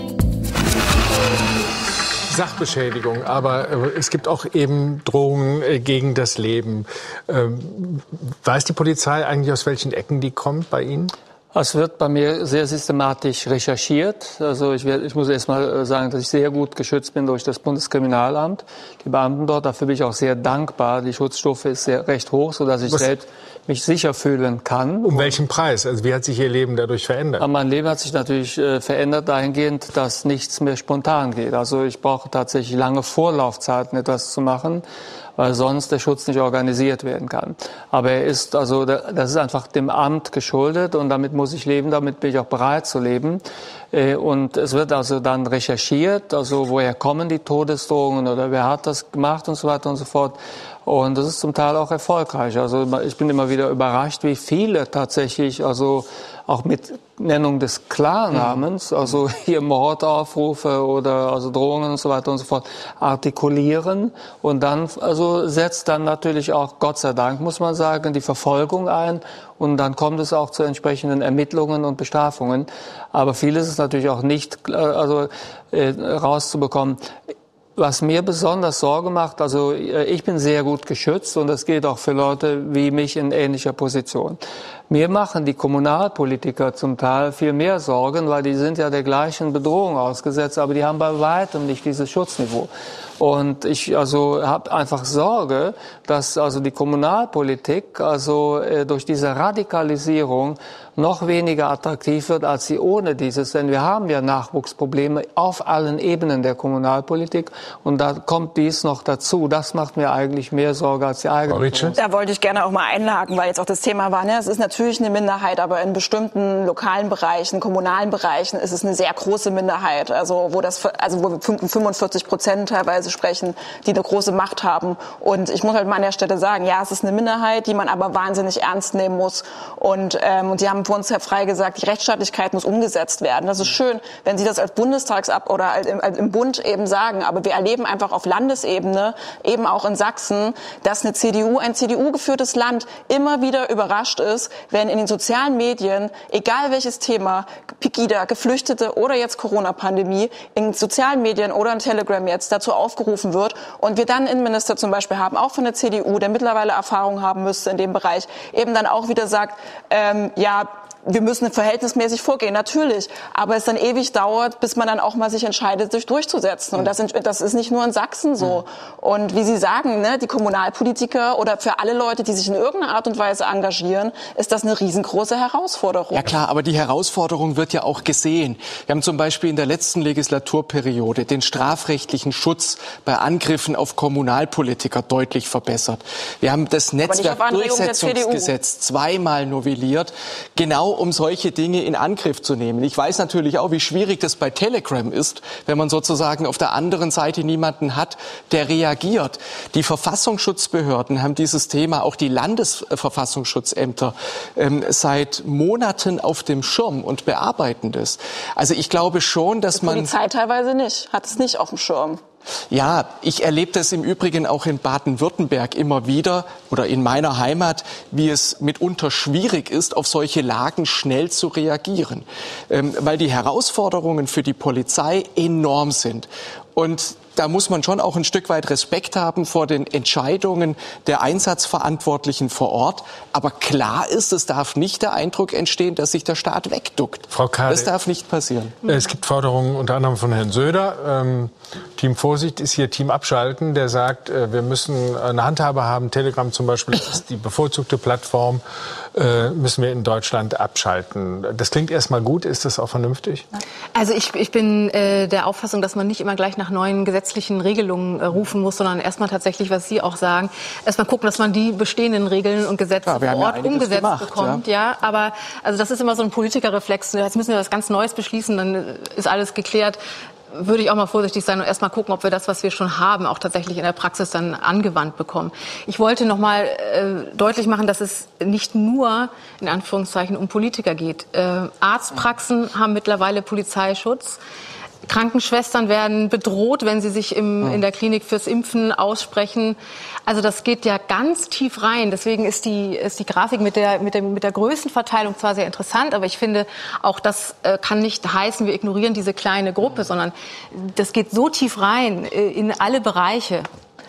Sachbeschädigung, aber es gibt auch eben Drohungen gegen das Leben. Weiß die Polizei eigentlich, aus welchen Ecken die kommt bei Ihnen?
Es wird bei mir sehr systematisch recherchiert. Also ich muss erst mal sagen, dass ich sehr gut geschützt bin durch das Bundeskriminalamt. Die Beamten dort, dafür bin ich auch sehr dankbar. Die Schutzstufe ist recht hoch, sodass ich selbst mich sicher fühlen kann.
Um welchen Preis? Also wie hat sich Ihr Leben dadurch verändert?
Mein Leben hat sich natürlich verändert dahingehend, dass nichts mehr spontan geht. Also ich brauche tatsächlich lange Vorlaufzeiten, etwas zu machen, weil sonst der Schutz nicht organisiert werden kann. Aber das ist einfach dem Amt geschuldet und damit muss ich leben, damit bin ich auch bereit zu leben. Und es wird also dann recherchiert, also woher kommen die Todesdrohungen oder wer hat das gemacht und so weiter und so fort. Und das ist zum Teil auch erfolgreich. Also ich bin immer wieder überrascht, wie viele tatsächlich, also auch mit Nennung des Klarnamens, also hier Mordaufrufe oder also Drohungen und so weiter und so fort, artikulieren. Und dann setzt dann natürlich auch, Gott sei Dank, muss man sagen, die Verfolgung ein. Und dann kommt es auch zu entsprechenden Ermittlungen und Bestrafungen. Aber vieles ist natürlich auch nicht rauszubekommen. was mir besonders Sorge macht, also ich bin sehr gut geschützt und das gilt auch für Leute wie mich in ähnlicher Position. Mir machen die Kommunalpolitiker zum Teil viel mehr Sorgen, weil die sind ja der gleichen Bedrohung ausgesetzt, aber die haben bei weitem nicht dieses Schutzniveau. Und ich habe einfach Sorge, dass die Kommunalpolitik durch diese Radikalisierung noch weniger attraktiv wird, als sie ohne dieses. Denn wir haben ja Nachwuchsprobleme auf allen Ebenen der Kommunalpolitik. Und da kommt dies noch dazu. Das macht mir eigentlich mehr Sorge als die eigene.
Da wollte ich gerne auch mal einhaken, weil jetzt auch das Thema war, es ist natürlich eine Minderheit, aber in bestimmten lokalen Bereichen, kommunalen Bereichen ist es eine sehr große Minderheit. wo wir 45% teilweise sprechen, die eine große Macht haben. Und ich muss halt mal an der Stelle sagen, ja, es ist eine Minderheit, die man aber wahnsinnig ernst nehmen muss. Und Sie haben vor uns, Herr Frey, gesagt, die Rechtsstaatlichkeit muss umgesetzt werden. Das ist schön, wenn Sie das als oder im Bund eben sagen. Aber wir erleben einfach auf Landesebene, eben auch in Sachsen, dass ein CDU-geführtes Land immer wieder überrascht ist, wenn in den sozialen Medien, egal welches Thema, Pegida, Geflüchtete oder jetzt Corona-Pandemie, in sozialen Medien oder in Telegram jetzt dazu aufgerufen wird und wir dann einen Innenminister zum Beispiel haben, auch von der CDU, der mittlerweile Erfahrung haben müsste in dem Bereich, eben dann auch wieder sagt, wir müssen verhältnismäßig vorgehen, natürlich. Aber es dann ewig dauert, bis man dann auch mal sich entscheidet, sich durchzusetzen. Und das ist nicht nur in Sachsen so. Und wie Sie sagen, die Kommunalpolitiker oder für alle Leute, die sich in irgendeiner Art und Weise engagieren, ist das eine riesengroße Herausforderung.
Ja klar, aber die Herausforderung wird ja auch gesehen. Wir haben zum Beispiel in der letzten Legislaturperiode den strafrechtlichen Schutz bei Angriffen auf Kommunalpolitiker deutlich verbessert. Wir haben das Netzwerkdurchsetzungsgesetz zweimal novelliert, genau um solche Dinge in Angriff zu nehmen. Ich weiß natürlich auch, wie schwierig das bei Telegram ist, wenn man sozusagen auf der anderen Seite niemanden hat, der reagiert. Die Verfassungsschutzbehörden haben dieses Thema, auch die Landesverfassungsschutzämter, seit Monaten auf dem Schirm und bearbeiten das. Also ich glaube schon, dass man...
Die Polizei teilweise nicht, hat es nicht auf dem Schirm.
Ja, ich erlebe das im Übrigen auch in Baden-Württemberg immer wieder oder in meiner Heimat, wie es mitunter schwierig ist, auf solche Lagen schnell zu reagieren, weil die Herausforderungen für die Polizei enorm sind. Und da muss man schon auch ein Stück weit Respekt haben vor den Entscheidungen der Einsatzverantwortlichen vor Ort. Aber klar ist, es darf nicht der Eindruck entstehen, dass sich der Staat wegduckt.
Frau Kade,
das darf nicht passieren.
Es gibt Forderungen unter anderem von Herrn Söder. Team Vorsicht ist hier Team Abschalten. Der sagt, wir müssen eine Handhabe haben. Telegram zum Beispiel ist die bevorzugte Plattform. Müssen wir in Deutschland abschalten. Das klingt erstmal gut. Ist das auch vernünftig?
Also ich bin der Auffassung, dass man nicht immer gleich nach neuen gesetzlichen Regelungen rufen muss, sondern erstmal tatsächlich, was Sie auch sagen, erstmal gucken, dass man die bestehenden Regeln und Gesetze vor Ort umgesetzt bekommt. Ja, aber das ist immer so ein Politikerreflex. Jetzt müssen wir was ganz Neues beschließen, dann ist alles geklärt. Würde ich auch mal vorsichtig sein und erst mal gucken, ob wir das, was wir schon haben, auch tatsächlich in der Praxis dann angewandt bekommen. Ich wollte noch mal deutlich machen, dass es nicht nur, in Anführungszeichen, um Politiker geht. Arztpraxen haben mittlerweile Polizeischutz. Krankenschwestern werden bedroht, wenn sie sich in der Klinik fürs Impfen aussprechen. Also das geht ja ganz tief rein. Deswegen ist die Grafik mit der Größenverteilung zwar sehr interessant, aber ich finde, auch das kann nicht heißen, wir ignorieren diese kleine Gruppe, sondern das geht so tief rein in alle Bereiche.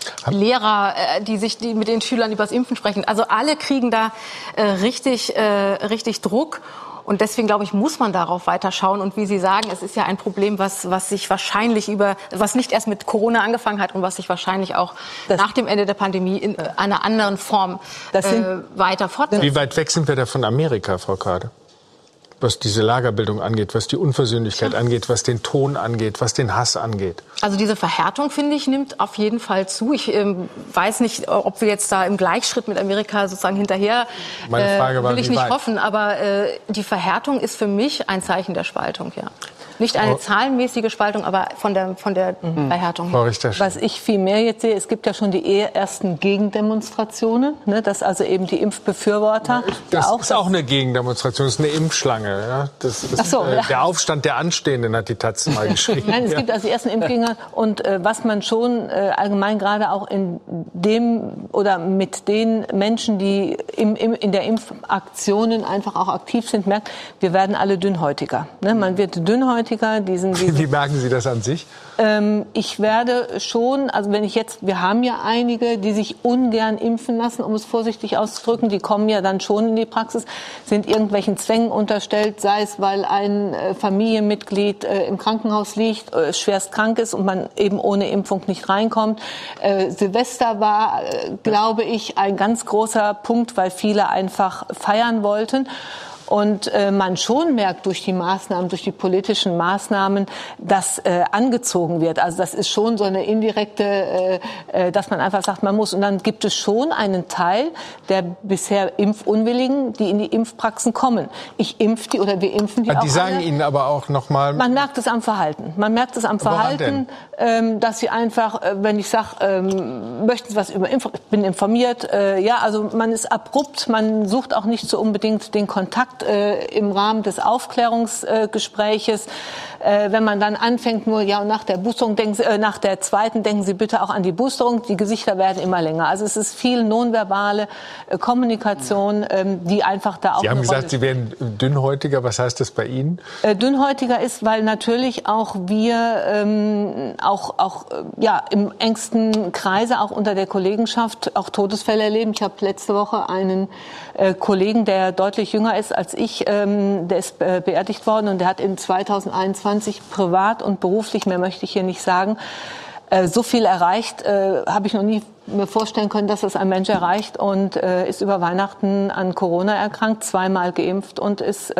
Lehrer, die mit den Schülern über das Impfen sprechen. Also alle kriegen da richtig Druck. Und deswegen, glaube ich, muss man darauf weiter schauen. Und wie Sie sagen, es ist ja ein Problem, was sich wahrscheinlich was nicht erst mit Corona angefangen hat und was sich wahrscheinlich auch nach dem Ende der Pandemie in einer anderen Form weiter fortsetzt.
Wie weit weg sind wir da von Amerika, Frau Kade? Was diese Lagerbildung angeht, was die Unversöhnlichkeit angeht, was den Ton angeht, was den Hass angeht.
Also diese Verhärtung, finde ich, nimmt auf jeden Fall zu. Ich weiß nicht, ob wir jetzt da im Gleichschritt mit Amerika sozusagen hinterher,
Meine Frage war,
will ich nicht hoffen, aber die Verhärtung ist für mich ein Zeichen der Spaltung, ja. Nicht eine zahlenmäßige Spaltung, aber von der Verhärtung her.
Was ich viel mehr jetzt sehe, es gibt ja schon die ersten Gegendemonstrationen, dass also eben die Impfbefürworter...
Das ist auch eine Gegendemonstration, das ist eine Impfschlange. Ja? Der Aufstand der Anstehenden, hat die Taz mal geschrieben.
Nein, es gibt also die ersten Impfgegner und was man schon allgemein gerade auch in dem oder mit den Menschen, die in der Impfaktionen einfach auch aktiv sind, merkt, wir werden alle dünnhäutiger. Man wird dünnhäutiger. Impffanatiker.
Wie merken Sie das an sich?
Ich werde schon, also wir haben ja einige, die sich ungern impfen lassen, um es vorsichtig auszudrücken, die kommen ja dann schon in die Praxis, sind irgendwelchen Zwängen unterstellt, sei es, weil ein Familienmitglied im Krankenhaus liegt, schwerst krank ist und man eben ohne Impfung nicht reinkommt. Silvester war, glaube ich, ein ganz großer Punkt, weil viele einfach feiern wollten. Und man schon merkt durch die Maßnahmen, durch die politischen Maßnahmen, dass angezogen wird. Also das ist schon so eine indirekte, dass man einfach sagt, man muss. Und dann gibt es schon einen Teil der bisher Impfunwilligen, die in die Impfpraxen kommen. Ich impfe die oder wir impfen die auch.
Die sagen Ihnen aber auch nochmal...
Man merkt es am Verhalten. Man merkt es am Verhalten, dass sie einfach, wenn ich sage, möchten Sie was über Impfung, ich bin informiert, ja, also man ist abrupt, man sucht auch nicht so unbedingt den Kontakt im Rahmen des Aufklärungsgespräches. Wenn man dann anfängt, nur ja und nach der Boosterung, nach der zweiten denken Sie bitte auch an die Boosterung. Die Gesichter werden immer länger. Also es ist viel nonverbale Kommunikation, die einfach da auch.
Sie haben gesagt, Sie werden dünnhäutiger. Was heißt das bei Ihnen?
Dünnhäutiger ist, weil natürlich auch wir ja im engsten Kreise, auch unter der Kollegenschaft, auch Todesfälle erleben. Ich habe letzte Woche einen Kollegen, der deutlich jünger ist als ich, der ist beerdigt worden und der hat in 2021 privat und beruflich, mehr möchte ich hier nicht sagen, so viel erreicht, habe ich noch nie mir vorstellen können, dass das ein Mensch erreicht und ist über Weihnachten an Corona erkrankt, 2-mal geimpft und ist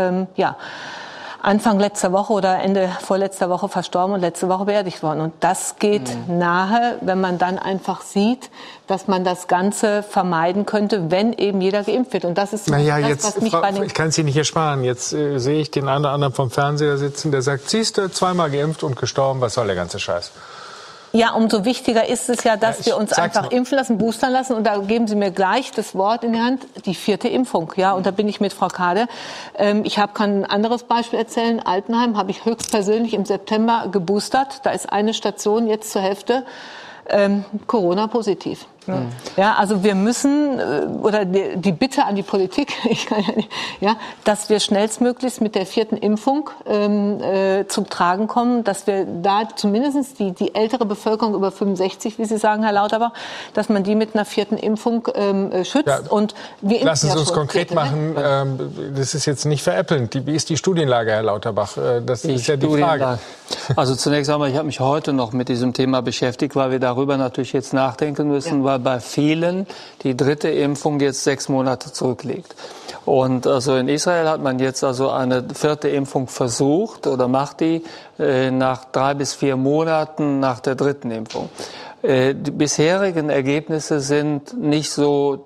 Anfang letzter Woche oder Ende vorletzter Woche verstorben und letzte Woche beerdigt worden. Und das geht nahe, wenn man dann einfach sieht, dass man das Ganze vermeiden könnte, wenn eben jeder geimpft wird. Und das ist was mich bei den...
Ich kann es Ihnen nicht ersparen. Jetzt sehe ich den einen oder anderen vom Fernseher sitzen, der sagt, siehst du, 2-mal geimpft und gestorben, was soll der ganze Scheiß?
Ja, umso wichtiger ist es ja, dass wir uns einfach impfen lassen, boostern lassen. Und da geben Sie mir gleich das Wort in die Hand, die 4. Impfung. Ja, und da bin ich mit Frau Kade. Ich kann ein anderes Beispiel erzählen. Altenheim habe ich höchstpersönlich im September geboostert. Da ist eine Station jetzt zur Hälfte Corona-positiv. Ja, also wir müssen, oder die Bitte an die Politik, dass wir schnellstmöglichst mit der 4. Impfung zum Tragen kommen, dass wir da zumindest die ältere Bevölkerung über 65, wie Sie sagen, Herr Lauterbach, dass man die mit einer 4. Impfung schützt. Ja, und wir
lassen Sie uns konkret machen. Das ist jetzt nicht veräppelnd. Wie ist die Studienlage, Herr Lauterbach? Das ist ja die Frage.
Also zunächst einmal, ich habe mich heute noch mit diesem Thema beschäftigt, weil wir darüber natürlich jetzt nachdenken müssen, weil bei vielen die 3. Impfung jetzt 6 Monate zurückliegt. Und also in Israel hat man jetzt also eine 4. Impfung versucht oder macht die nach 3 bis 4 Monaten nach der 3. Impfung. Die bisherigen Ergebnisse sind nicht so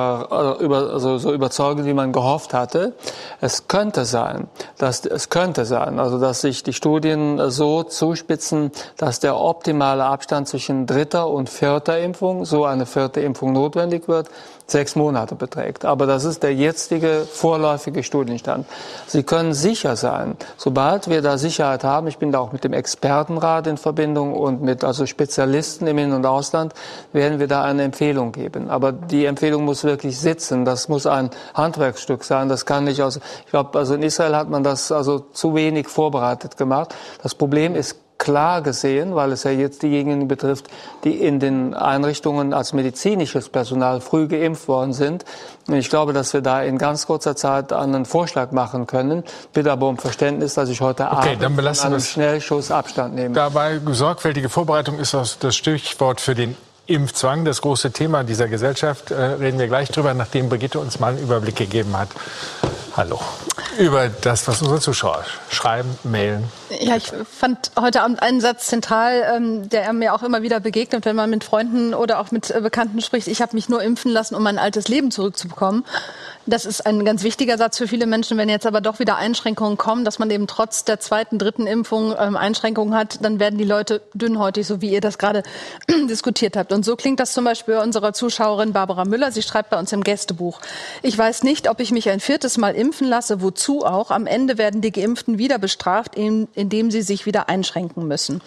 überzeugend, wie man gehofft hatte. Es könnte sein, dass sich die Studien so zuspitzen, dass der optimale Abstand zwischen 3. und 4. Impfung, so eine 4. Impfung notwendig wird, 6 Monate beträgt. Aber das ist der jetzige vorläufige Studienstand. Sie können sicher sein, sobald wir da Sicherheit haben, ich bin da auch mit dem Expertenrat in Verbindung und mit Spezialisten im In- und Ausland, werden wir da eine Empfehlung geben. Aber die Empfehlung muss wirklich sitzen. Das muss ein Handwerksstück sein. Das kann nicht ich glaube, in Israel hat man das zu wenig vorbereitet gemacht. Das Problem ist klar gesehen, weil es ja jetzt diejenigen betrifft, die in den Einrichtungen als medizinisches Personal früh geimpft worden sind. Und ich glaube, dass wir da in ganz kurzer Zeit einen Vorschlag machen können. Bitte aber um Verständnis, dass ich heute Abend von einem Schnellschuss Abstand nehme.
Dabei sorgfältige Vorbereitung ist das Stichwort für den Impfzwang. Das große Thema dieser Gesellschaft, reden wir gleich drüber, nachdem Brigitte uns mal einen Überblick gegeben hat. Hallo. Über das, was unsere Zuschauer schreiben, mailen.
Ja, ich fand heute Abend einen Satz zentral, der mir auch immer wieder begegnet, wenn man mit Freunden oder auch mit Bekannten spricht. Ich habe mich nur impfen lassen, um mein altes Leben zurückzubekommen. Das ist ein ganz wichtiger Satz für viele Menschen. Wenn jetzt aber doch wieder Einschränkungen kommen, dass man eben trotz der 2., 3. Impfung Einschränkungen hat, dann werden die Leute dünnhäutig, so wie ihr das gerade diskutiert habt. Und so klingt das zum Beispiel bei unserer Zuschauerin Barbara Müller. Sie schreibt bei uns im Gästebuch: Ich weiß nicht, ob ich mich ein 4. Mal impfen lasse. Wozu? wozu auch? Am Ende werden die Geimpften wieder bestraft, indem sie sich wieder einschränken müssen.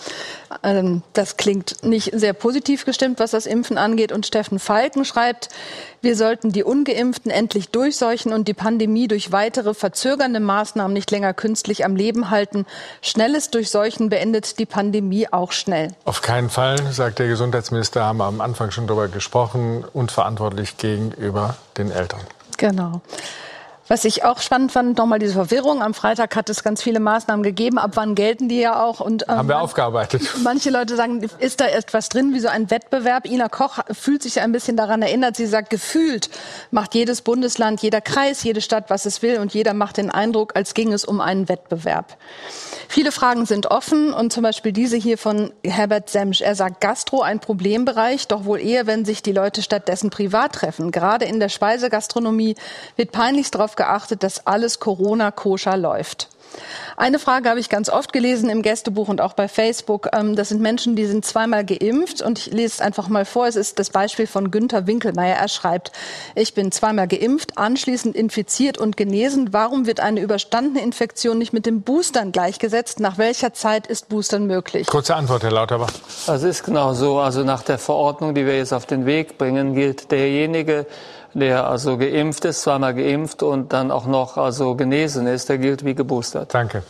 Das klingt nicht sehr positiv gestimmt, was das Impfen angeht. Und Steffen Falken schreibt, wir sollten die Ungeimpften endlich durchseuchen und die Pandemie durch weitere verzögernde Maßnahmen nicht länger künstlich am Leben halten. Schnelles Durchseuchen beendet die Pandemie auch schnell.
Auf keinen Fall, sagt der Gesundheitsminister, haben wir am Anfang schon darüber gesprochen, unverantwortlich gegenüber den Eltern.
Genau. Was ich auch spannend fand, nochmal diese Verwirrung. Am Freitag hat es ganz viele Maßnahmen gegeben. Ab wann gelten die ja auch? Und,
haben wir aufgearbeitet.
Manche Leute sagen, ist da etwas drin wie so ein Wettbewerb? Ina Koch fühlt sich ein bisschen daran erinnert. Sie sagt, gefühlt macht jedes Bundesland, jeder Kreis, jede Stadt, was es will. Und jeder macht den Eindruck, als ging es um einen Wettbewerb. Viele Fragen sind offen. Und zum Beispiel diese hier von Herbert Semsch. Er sagt, Gastro ein Problembereich, doch wohl eher, wenn sich die Leute stattdessen privat treffen. Gerade in der Speisegastronomie wird peinlichst darauf geachtet, dass alles Corona-koscher läuft. Eine Frage habe ich ganz oft gelesen im Gästebuch und auch bei Facebook. Das sind Menschen, die sind zweimal geimpft. Und ich lese es einfach mal vor. Es ist das Beispiel von Günther Winkelmeier. Er schreibt, ich bin zweimal geimpft, anschließend infiziert und genesen. Warum wird eine überstandene Infektion nicht mit dem Boostern gleichgesetzt? Nach welcher Zeit ist Boostern möglich?
Kurze Antwort, Herr Lauterbach.
Das ist genau so. Also nach der Verordnung, die wir jetzt auf den Weg bringen, gilt derjenige, der also geimpft ist, zweimal geimpft und dann auch noch also genesen ist, der gilt wie geboostert.
Danke.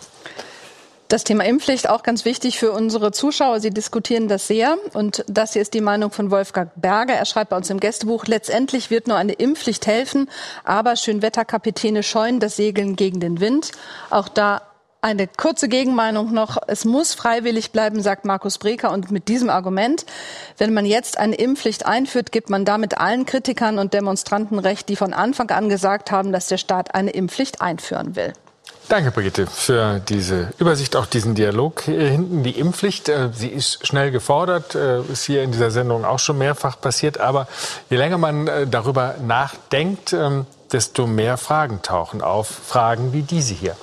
Das Thema Impfpflicht auch ganz wichtig für unsere Zuschauer. Sie diskutieren das sehr. Und das hier ist die Meinung von Wolfgang Berger. Er schreibt bei uns im Gästebuch, letztendlich wird nur eine Impfpflicht helfen, aber Schönwetterkapitäne scheuen das Segeln gegen den Wind. Auch da eine kurze Gegenmeinung noch. Es muss freiwillig bleiben, sagt Markus Breker. Und mit diesem Argument, wenn man jetzt eine Impfpflicht einführt, gibt man damit allen Kritikern und Demonstranten recht, die von Anfang an gesagt haben, dass der Staat eine Impfpflicht einführen will.
Danke, Brigitte, für diese Übersicht, auch diesen Dialog hier hinten. Die Impfpflicht, sie ist schnell gefordert, ist hier in dieser Sendung auch schon mehrfach passiert. Aber je länger man darüber nachdenkt, desto mehr Fragen tauchen auf. Fragen wie diese hier.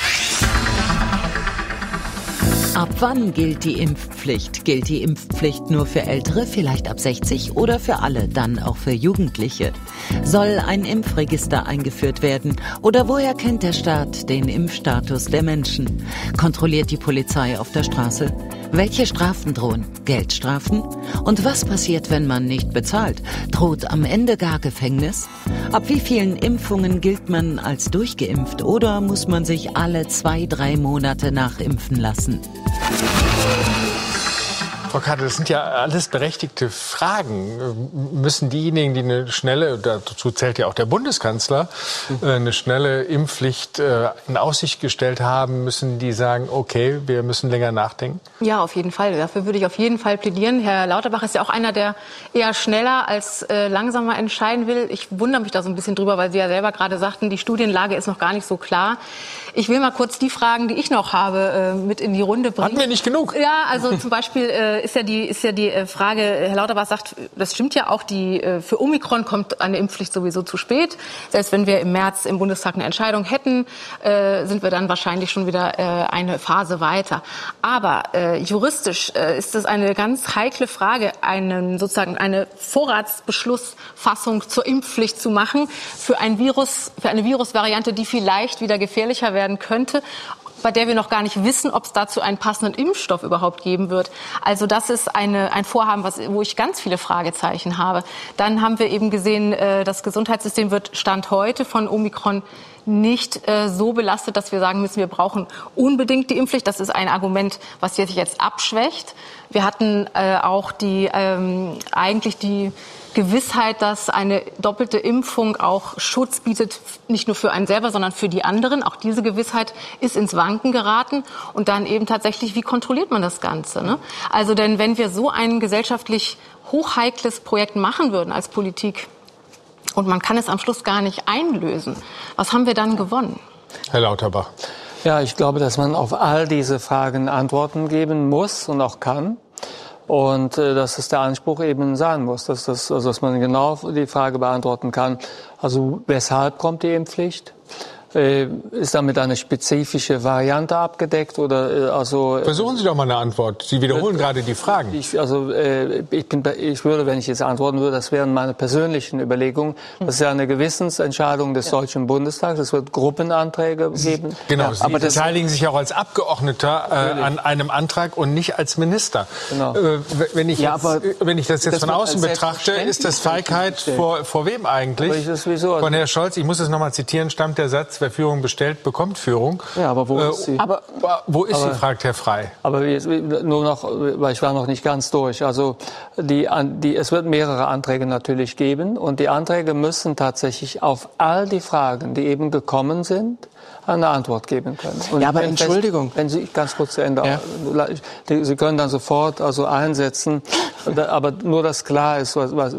Ab wann gilt die Impfpflicht? Gilt die Impfpflicht nur für Ältere, vielleicht ab 60 oder für alle, dann auch für Jugendliche? Soll ein Impfregister eingeführt werden? Oder woher kennt der Staat den Impfstatus der Menschen? Kontrolliert die Polizei auf der Straße? Welche Strafen drohen? Geldstrafen? Und was passiert, wenn man nicht bezahlt? Droht am Ende gar Gefängnis? Ab wie vielen Impfungen gilt man als durchgeimpft oder muss man sich alle 2-3 Monate nachimpfen lassen?
Frau Kade, das sind ja alles berechtigte Fragen. Müssen diejenigen, die eine schnelle, dazu zählt ja auch der Bundeskanzler, eine schnelle Impfpflicht in Aussicht gestellt haben, müssen die sagen, okay, wir müssen länger nachdenken?
Ja, auf jeden Fall. Dafür würde ich auf jeden Fall plädieren. Herr Lauterbach ist ja auch einer, der eher schneller als langsamer entscheiden will. Ich wundere mich da so ein bisschen drüber, weil Sie ja selber gerade sagten, die Studienlage ist noch gar nicht so klar. Ich will mal kurz die Fragen, die ich noch habe, mit in die Runde bringen.
Hatten wir nicht genug?
Ja, also zum Beispiel ist ja die Frage, Herr Lauterbach sagt, das stimmt ja auch, für Omikron kommt eine Impfpflicht sowieso zu spät. Selbst wenn wir im März im Bundestag eine Entscheidung hätten, sind wir dann wahrscheinlich schon wieder eine Phase weiter. Aber juristisch ist es eine ganz heikle Frage, sozusagen eine Vorratsbeschlussfassung zur Impfpflicht zu machen für eine Virusvariante, die vielleicht wieder gefährlicher werden könnte, bei der wir noch gar nicht wissen, ob es dazu einen passenden Impfstoff überhaupt geben wird. Also das ist ein Vorhaben, wo ich ganz viele Fragezeichen habe. Dann haben wir eben gesehen, das Gesundheitssystem wird Stand heute von Omikron nicht so belastet, dass wir sagen müssen, wir brauchen unbedingt die Impfpflicht. Das ist ein Argument, was sich jetzt abschwächt. Wir hatten auch eigentlich die Gewissheit, dass eine doppelte Impfung auch Schutz bietet, nicht nur für einen selber, sondern für die anderen. Auch diese Gewissheit ist ins Wanken geraten. Und dann eben tatsächlich, wie kontrolliert man das Ganze? Ne? Also denn wenn wir so ein gesellschaftlich hochheikles Projekt machen würden als Politik und man kann es am Schluss gar nicht einlösen, was haben wir dann gewonnen?
Herr Lauterbach.
Ja, ich glaube, dass man auf all diese Fragen Antworten geben muss und auch kann. Und dass es der Anspruch eben sein muss, dass man genau die Frage beantworten kann, also weshalb kommt die Impfpflicht? Ist damit eine spezifische Variante abgedeckt oder also?
Versuchen Sie doch mal eine Antwort. Sie wiederholen gerade die Fragen.
Ich würde, wenn ich jetzt antworten würde, das wären meine persönlichen Überlegungen. Das ist ja eine Gewissensentscheidung des Deutschen Bundestags. Es wird Gruppenanträge geben.
Genau. Sie beteiligen sich auch als Abgeordneter an einem Antrag und nicht als Minister. Genau. Wenn ich das jetzt von außen betrachte, ist das Feigheit vor wem eigentlich? Von Herrn Scholz. Ich muss es nochmal zitieren. Stammt der Satz: Wer Führung bestellt, bekommt Führung.
Ja, aber wo ist sie?
Wo ist sie, fragt Herr Frey.
Aber nur noch, weil ich war noch nicht ganz durch. Also es wird mehrere Anträge natürlich geben und die Anträge müssen tatsächlich auf all die Fragen, die eben gekommen sind, eine Antwort geben können. Und
aber Entschuldigung.
Wenn Sie ganz kurz zu Ende. Ja. Sie können dann sofort einsetzen, aber nur, dass klar ist,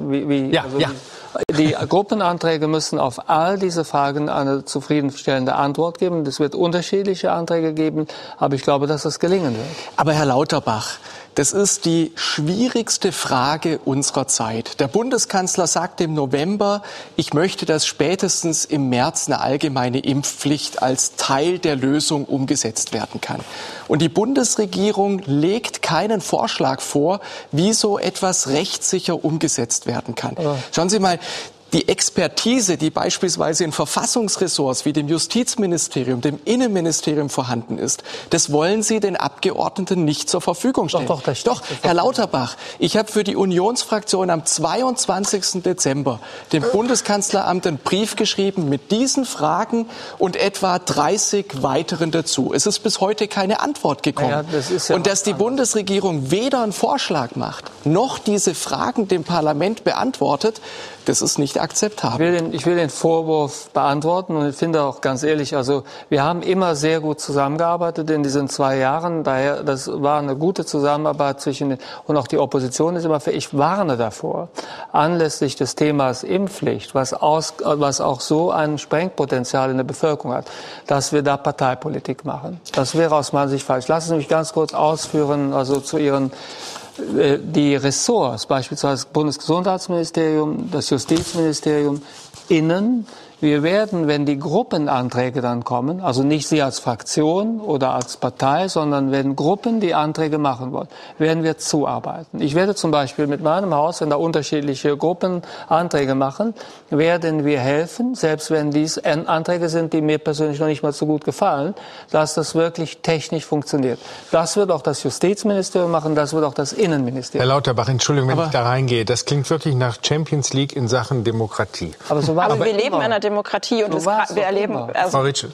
die Gruppenanträge müssen auf all diese Fragen eine zufriedenstellende Antwort geben. Es wird unterschiedliche Anträge geben, aber ich glaube, dass das gelingen wird.
Aber Herr Lauterbach, das ist die schwierigste Frage unserer Zeit. Der Bundeskanzler sagte im November, ich möchte, dass spätestens im März eine allgemeine Impfpflicht als Teil der Lösung umgesetzt werden kann. Und die Bundesregierung legt keinen Vorschlag vor, wie so etwas rechtssicher umgesetzt werden kann. Ja. Schauen Sie mal, die Expertise, die beispielsweise in Verfassungsressorts wie dem Justizministerium, dem Innenministerium vorhanden ist, das wollen Sie den Abgeordneten nicht zur Verfügung stellen. Doch, Herr Lauterbach, ich habe für die Unionsfraktion am 22. Dezember dem Bundeskanzleramt einen Brief geschrieben mit diesen Fragen und etwa 30 weiteren dazu. Es ist bis heute keine Antwort gekommen. Und dass die Bundesregierung weder einen Vorschlag macht, noch diese Fragen dem Parlament beantwortet, das ist nicht akzeptabel.
Ich will den Vorwurf beantworten und ich finde auch ganz ehrlich, also wir haben immer sehr gut zusammengearbeitet in diesen 2 Jahren. Daher, das war eine gute Zusammenarbeit und auch die Opposition ist immer für. Ich warne davor, anlässlich des Themas Impfpflicht, was auch so ein Sprengpotenzial in der Bevölkerung hat, dass wir da Parteipolitik machen. Das wäre aus meiner Sicht falsch. Lassen Sie mich ganz kurz ausführen, also zu Ihren die Ressorts, beispielsweise das Bundesgesundheitsministerium, das Justizministerium, Innen. Wir werden, wenn die Gruppenanträge dann kommen, also nicht Sie als Fraktion oder als Partei, sondern wenn Gruppen die Anträge machen wollen, werden wir zuarbeiten. Ich werde zum Beispiel mit meinem Haus, wenn da unterschiedliche Gruppen Anträge machen, werden wir helfen, selbst wenn dies Anträge sind, die mir persönlich noch nicht mal so gut gefallen, dass das wirklich technisch funktioniert. Das wird auch das Justizministerium machen, das wird auch das Innenministerium.
Herr Lauterbach, Entschuldigung, wenn ich da reingehe, das klingt wirklich nach Champions League in Sachen Demokratie.
Aber wir leben in einer Demokratie und wir erleben,
Frau Ritschl.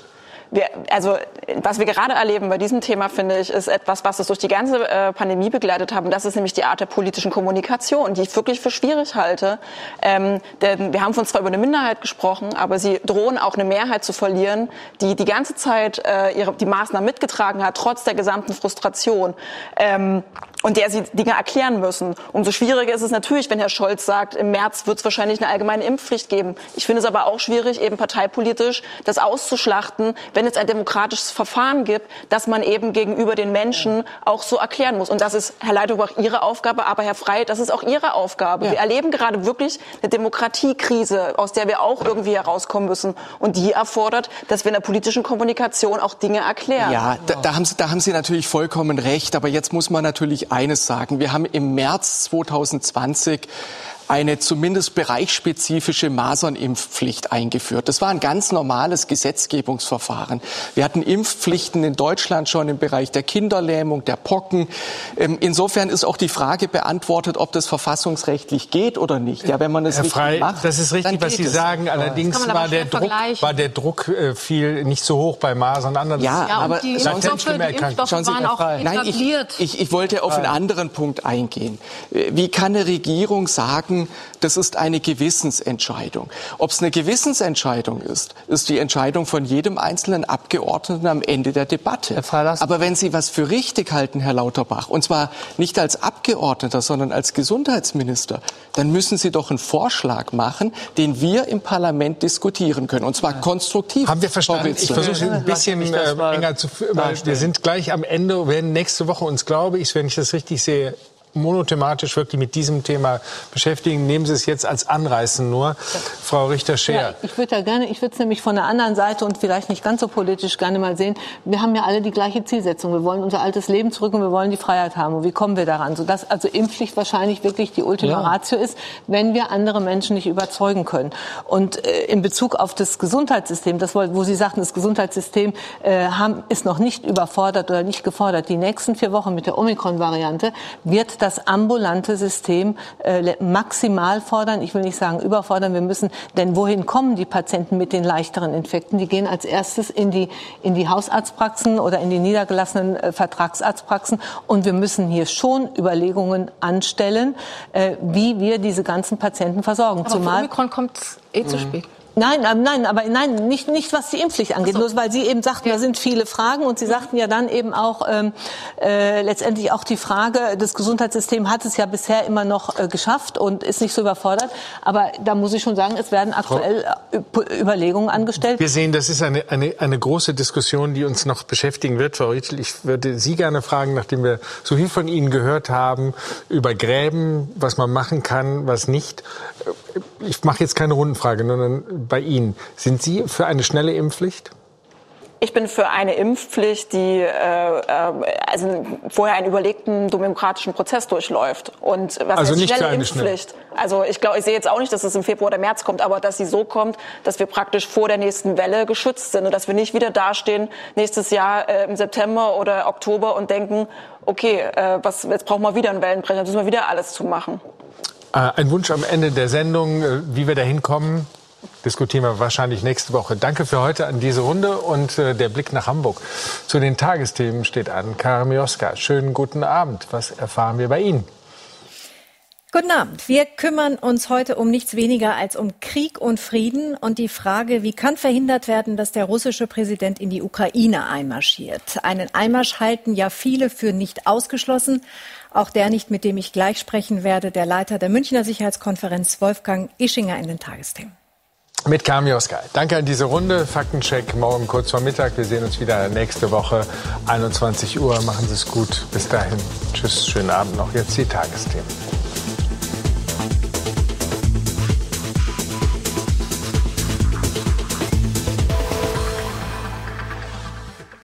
Was wir gerade erleben bei diesem Thema, finde ich, ist etwas, was es durch die ganze Pandemie begleitet haben. Das ist nämlich die Art der politischen Kommunikation, die ich wirklich für schwierig halte. Denn wir haben von zwar über eine Minderheit gesprochen, aber sie drohen auch eine Mehrheit zu verlieren, die die ganze Zeit die Maßnahmen mitgetragen hat, trotz der gesamten Frustration. Und der sie Dinge erklären müssen. Umso schwieriger ist es natürlich, wenn Herr Scholz sagt, im März wird es wahrscheinlich eine allgemeine Impfpflicht geben. Ich finde es aber auch schwierig, eben parteipolitisch das auszuschlachten, wenn es ein demokratisches Verfahren gibt, das man eben gegenüber den Menschen auch so erklären muss. Und das ist, Herr Lauterbach, Ihre Aufgabe, aber Herr Frey, das ist auch Ihre Aufgabe. Ja. Wir erleben gerade wirklich eine Demokratiekrise, aus der wir auch irgendwie herauskommen müssen. Und die erfordert, dass wir in der politischen Kommunikation auch Dinge erklären.
Ja, da haben Sie natürlich vollkommen recht. Aber jetzt muss man natürlich eines sagen. Wir haben im März 2020 eine zumindest bereichsspezifische Masernimpfpflicht eingeführt. Das war ein ganz normales Gesetzgebungsverfahren. Wir hatten Impfpflichten in Deutschland schon im Bereich der Kinderlähmung, der Pocken. Insofern ist auch die Frage beantwortet, ob das verfassungsrechtlich geht oder nicht. Ja, wenn man es richtig
Frey,
macht,
das ist richtig, was Sie sagen. Allerdings war der Druck viel nicht so hoch bei Masern.
Aber
die Impfstoffe waren auch etabliert.
Ich wollte auf einen anderen Punkt eingehen. Wie kann eine Regierung sagen, das ist eine Gewissensentscheidung? Ob es eine Gewissensentscheidung ist die Entscheidung von jedem einzelnen Abgeordneten am Ende der Debatte. Aber wenn Sie was für richtig halten, Herr Lauterbach, und zwar nicht als Abgeordneter, sondern als Gesundheitsminister, dann müssen Sie doch einen Vorschlag machen, den wir im Parlament diskutieren können. Und zwar konstruktiv.
Haben wir verstanden? Ich versuche es ein bisschen enger zu führen, weil wir sind gleich am Ende, werden nächste Woche uns, glaube ich, wenn ich das richtig sehe, monothematisch wirklich mit diesem Thema beschäftigen. Nehmen Sie es jetzt als Anreißen nur. Frau Richter-Scheer.
Ja, ich würde es nämlich von der anderen Seite und vielleicht nicht ganz so politisch gerne mal sehen. Wir haben ja alle die gleiche Zielsetzung. Wir wollen unser altes Leben zurück und wir wollen die Freiheit haben. Und wie kommen wir daran? Sodass also Impfpflicht wahrscheinlich wirklich die Ultima Ratio ist, wenn wir andere Menschen nicht überzeugen können. Und in Bezug auf das Gesundheitssystem, das, wo Sie sagten, das Gesundheitssystem ist noch nicht überfordert oder nicht gefordert. Die nächsten 4 Wochen mit der Omikron-Variante wird das ambulante System maximal fordern. Ich will nicht sagen überfordern. Wir müssen, denn wohin kommen die Patienten mit den leichteren Infekten? Die gehen als erstes in die Hausarztpraxen oder in die niedergelassenen Vertragsarztpraxen. Und wir müssen hier schon Überlegungen anstellen, wie wir diese ganzen Patienten versorgen.
Aber für Omikron kommt es zu spät.
Nein, nicht was die Impfpflicht angeht. Nur weil Sie eben sagten, da sind viele Fragen und Sie sagten ja dann eben auch letztendlich auch die Frage, das Gesundheitssystem hat es ja bisher immer noch geschafft und ist nicht so überfordert. Aber da muss ich schon sagen, es werden aktuell Überlegungen angestellt.
Wir sehen, das ist eine große Diskussion, die uns noch beschäftigen wird. Frau Rietschel, ich würde Sie gerne fragen, nachdem wir so viel von Ihnen gehört haben, über Gräben, was man machen kann, was nicht. Ich mache jetzt keine Rundenfrage, sondern bei Ihnen. Sind Sie für eine schnelle Impfpflicht?
Ich bin für eine Impfpflicht, die also vorher einen überlegten demokratischen Prozess durchläuft. Und was
also
heißt
nicht
schnelle
für eine
Impfpflicht? Also ich sehe jetzt auch nicht, dass es im Februar oder März kommt, aber dass sie so kommt, dass wir praktisch vor der nächsten Welle geschützt sind und dass wir nicht wieder dastehen nächstes Jahr im September oder Oktober und denken, okay, jetzt brauchen wir wieder einen Wellenbrecher, jetzt müssen wir wieder alles zumachen.
Ein Wunsch am Ende der Sendung, wie wir da hinkommen, diskutieren wir wahrscheinlich nächste Woche. Danke für heute an diese Runde und der Blick nach Hamburg. Zu den Tagesthemen steht an Karin Mioska. Schönen guten Abend. Was erfahren wir bei Ihnen?
Guten Abend. Wir kümmern uns heute um nichts weniger als um Krieg und Frieden und die Frage, wie kann verhindert werden, dass der russische Präsident in die Ukraine einmarschiert. Einen Einmarsch halten ja viele für nicht ausgeschlossen. Auch der nicht, mit dem ich gleich sprechen werde, der Leiter der Münchner Sicherheitskonferenz, Wolfgang Ischinger, in den Tagesthemen.
Mit Karin Mioska. Danke an diese Runde. Faktencheck morgen kurz vor Mittag. Wir sehen uns wieder nächste Woche, 21 Uhr. Machen Sie es gut. Bis dahin. Tschüss, schönen Abend noch. Jetzt die Tagesthemen.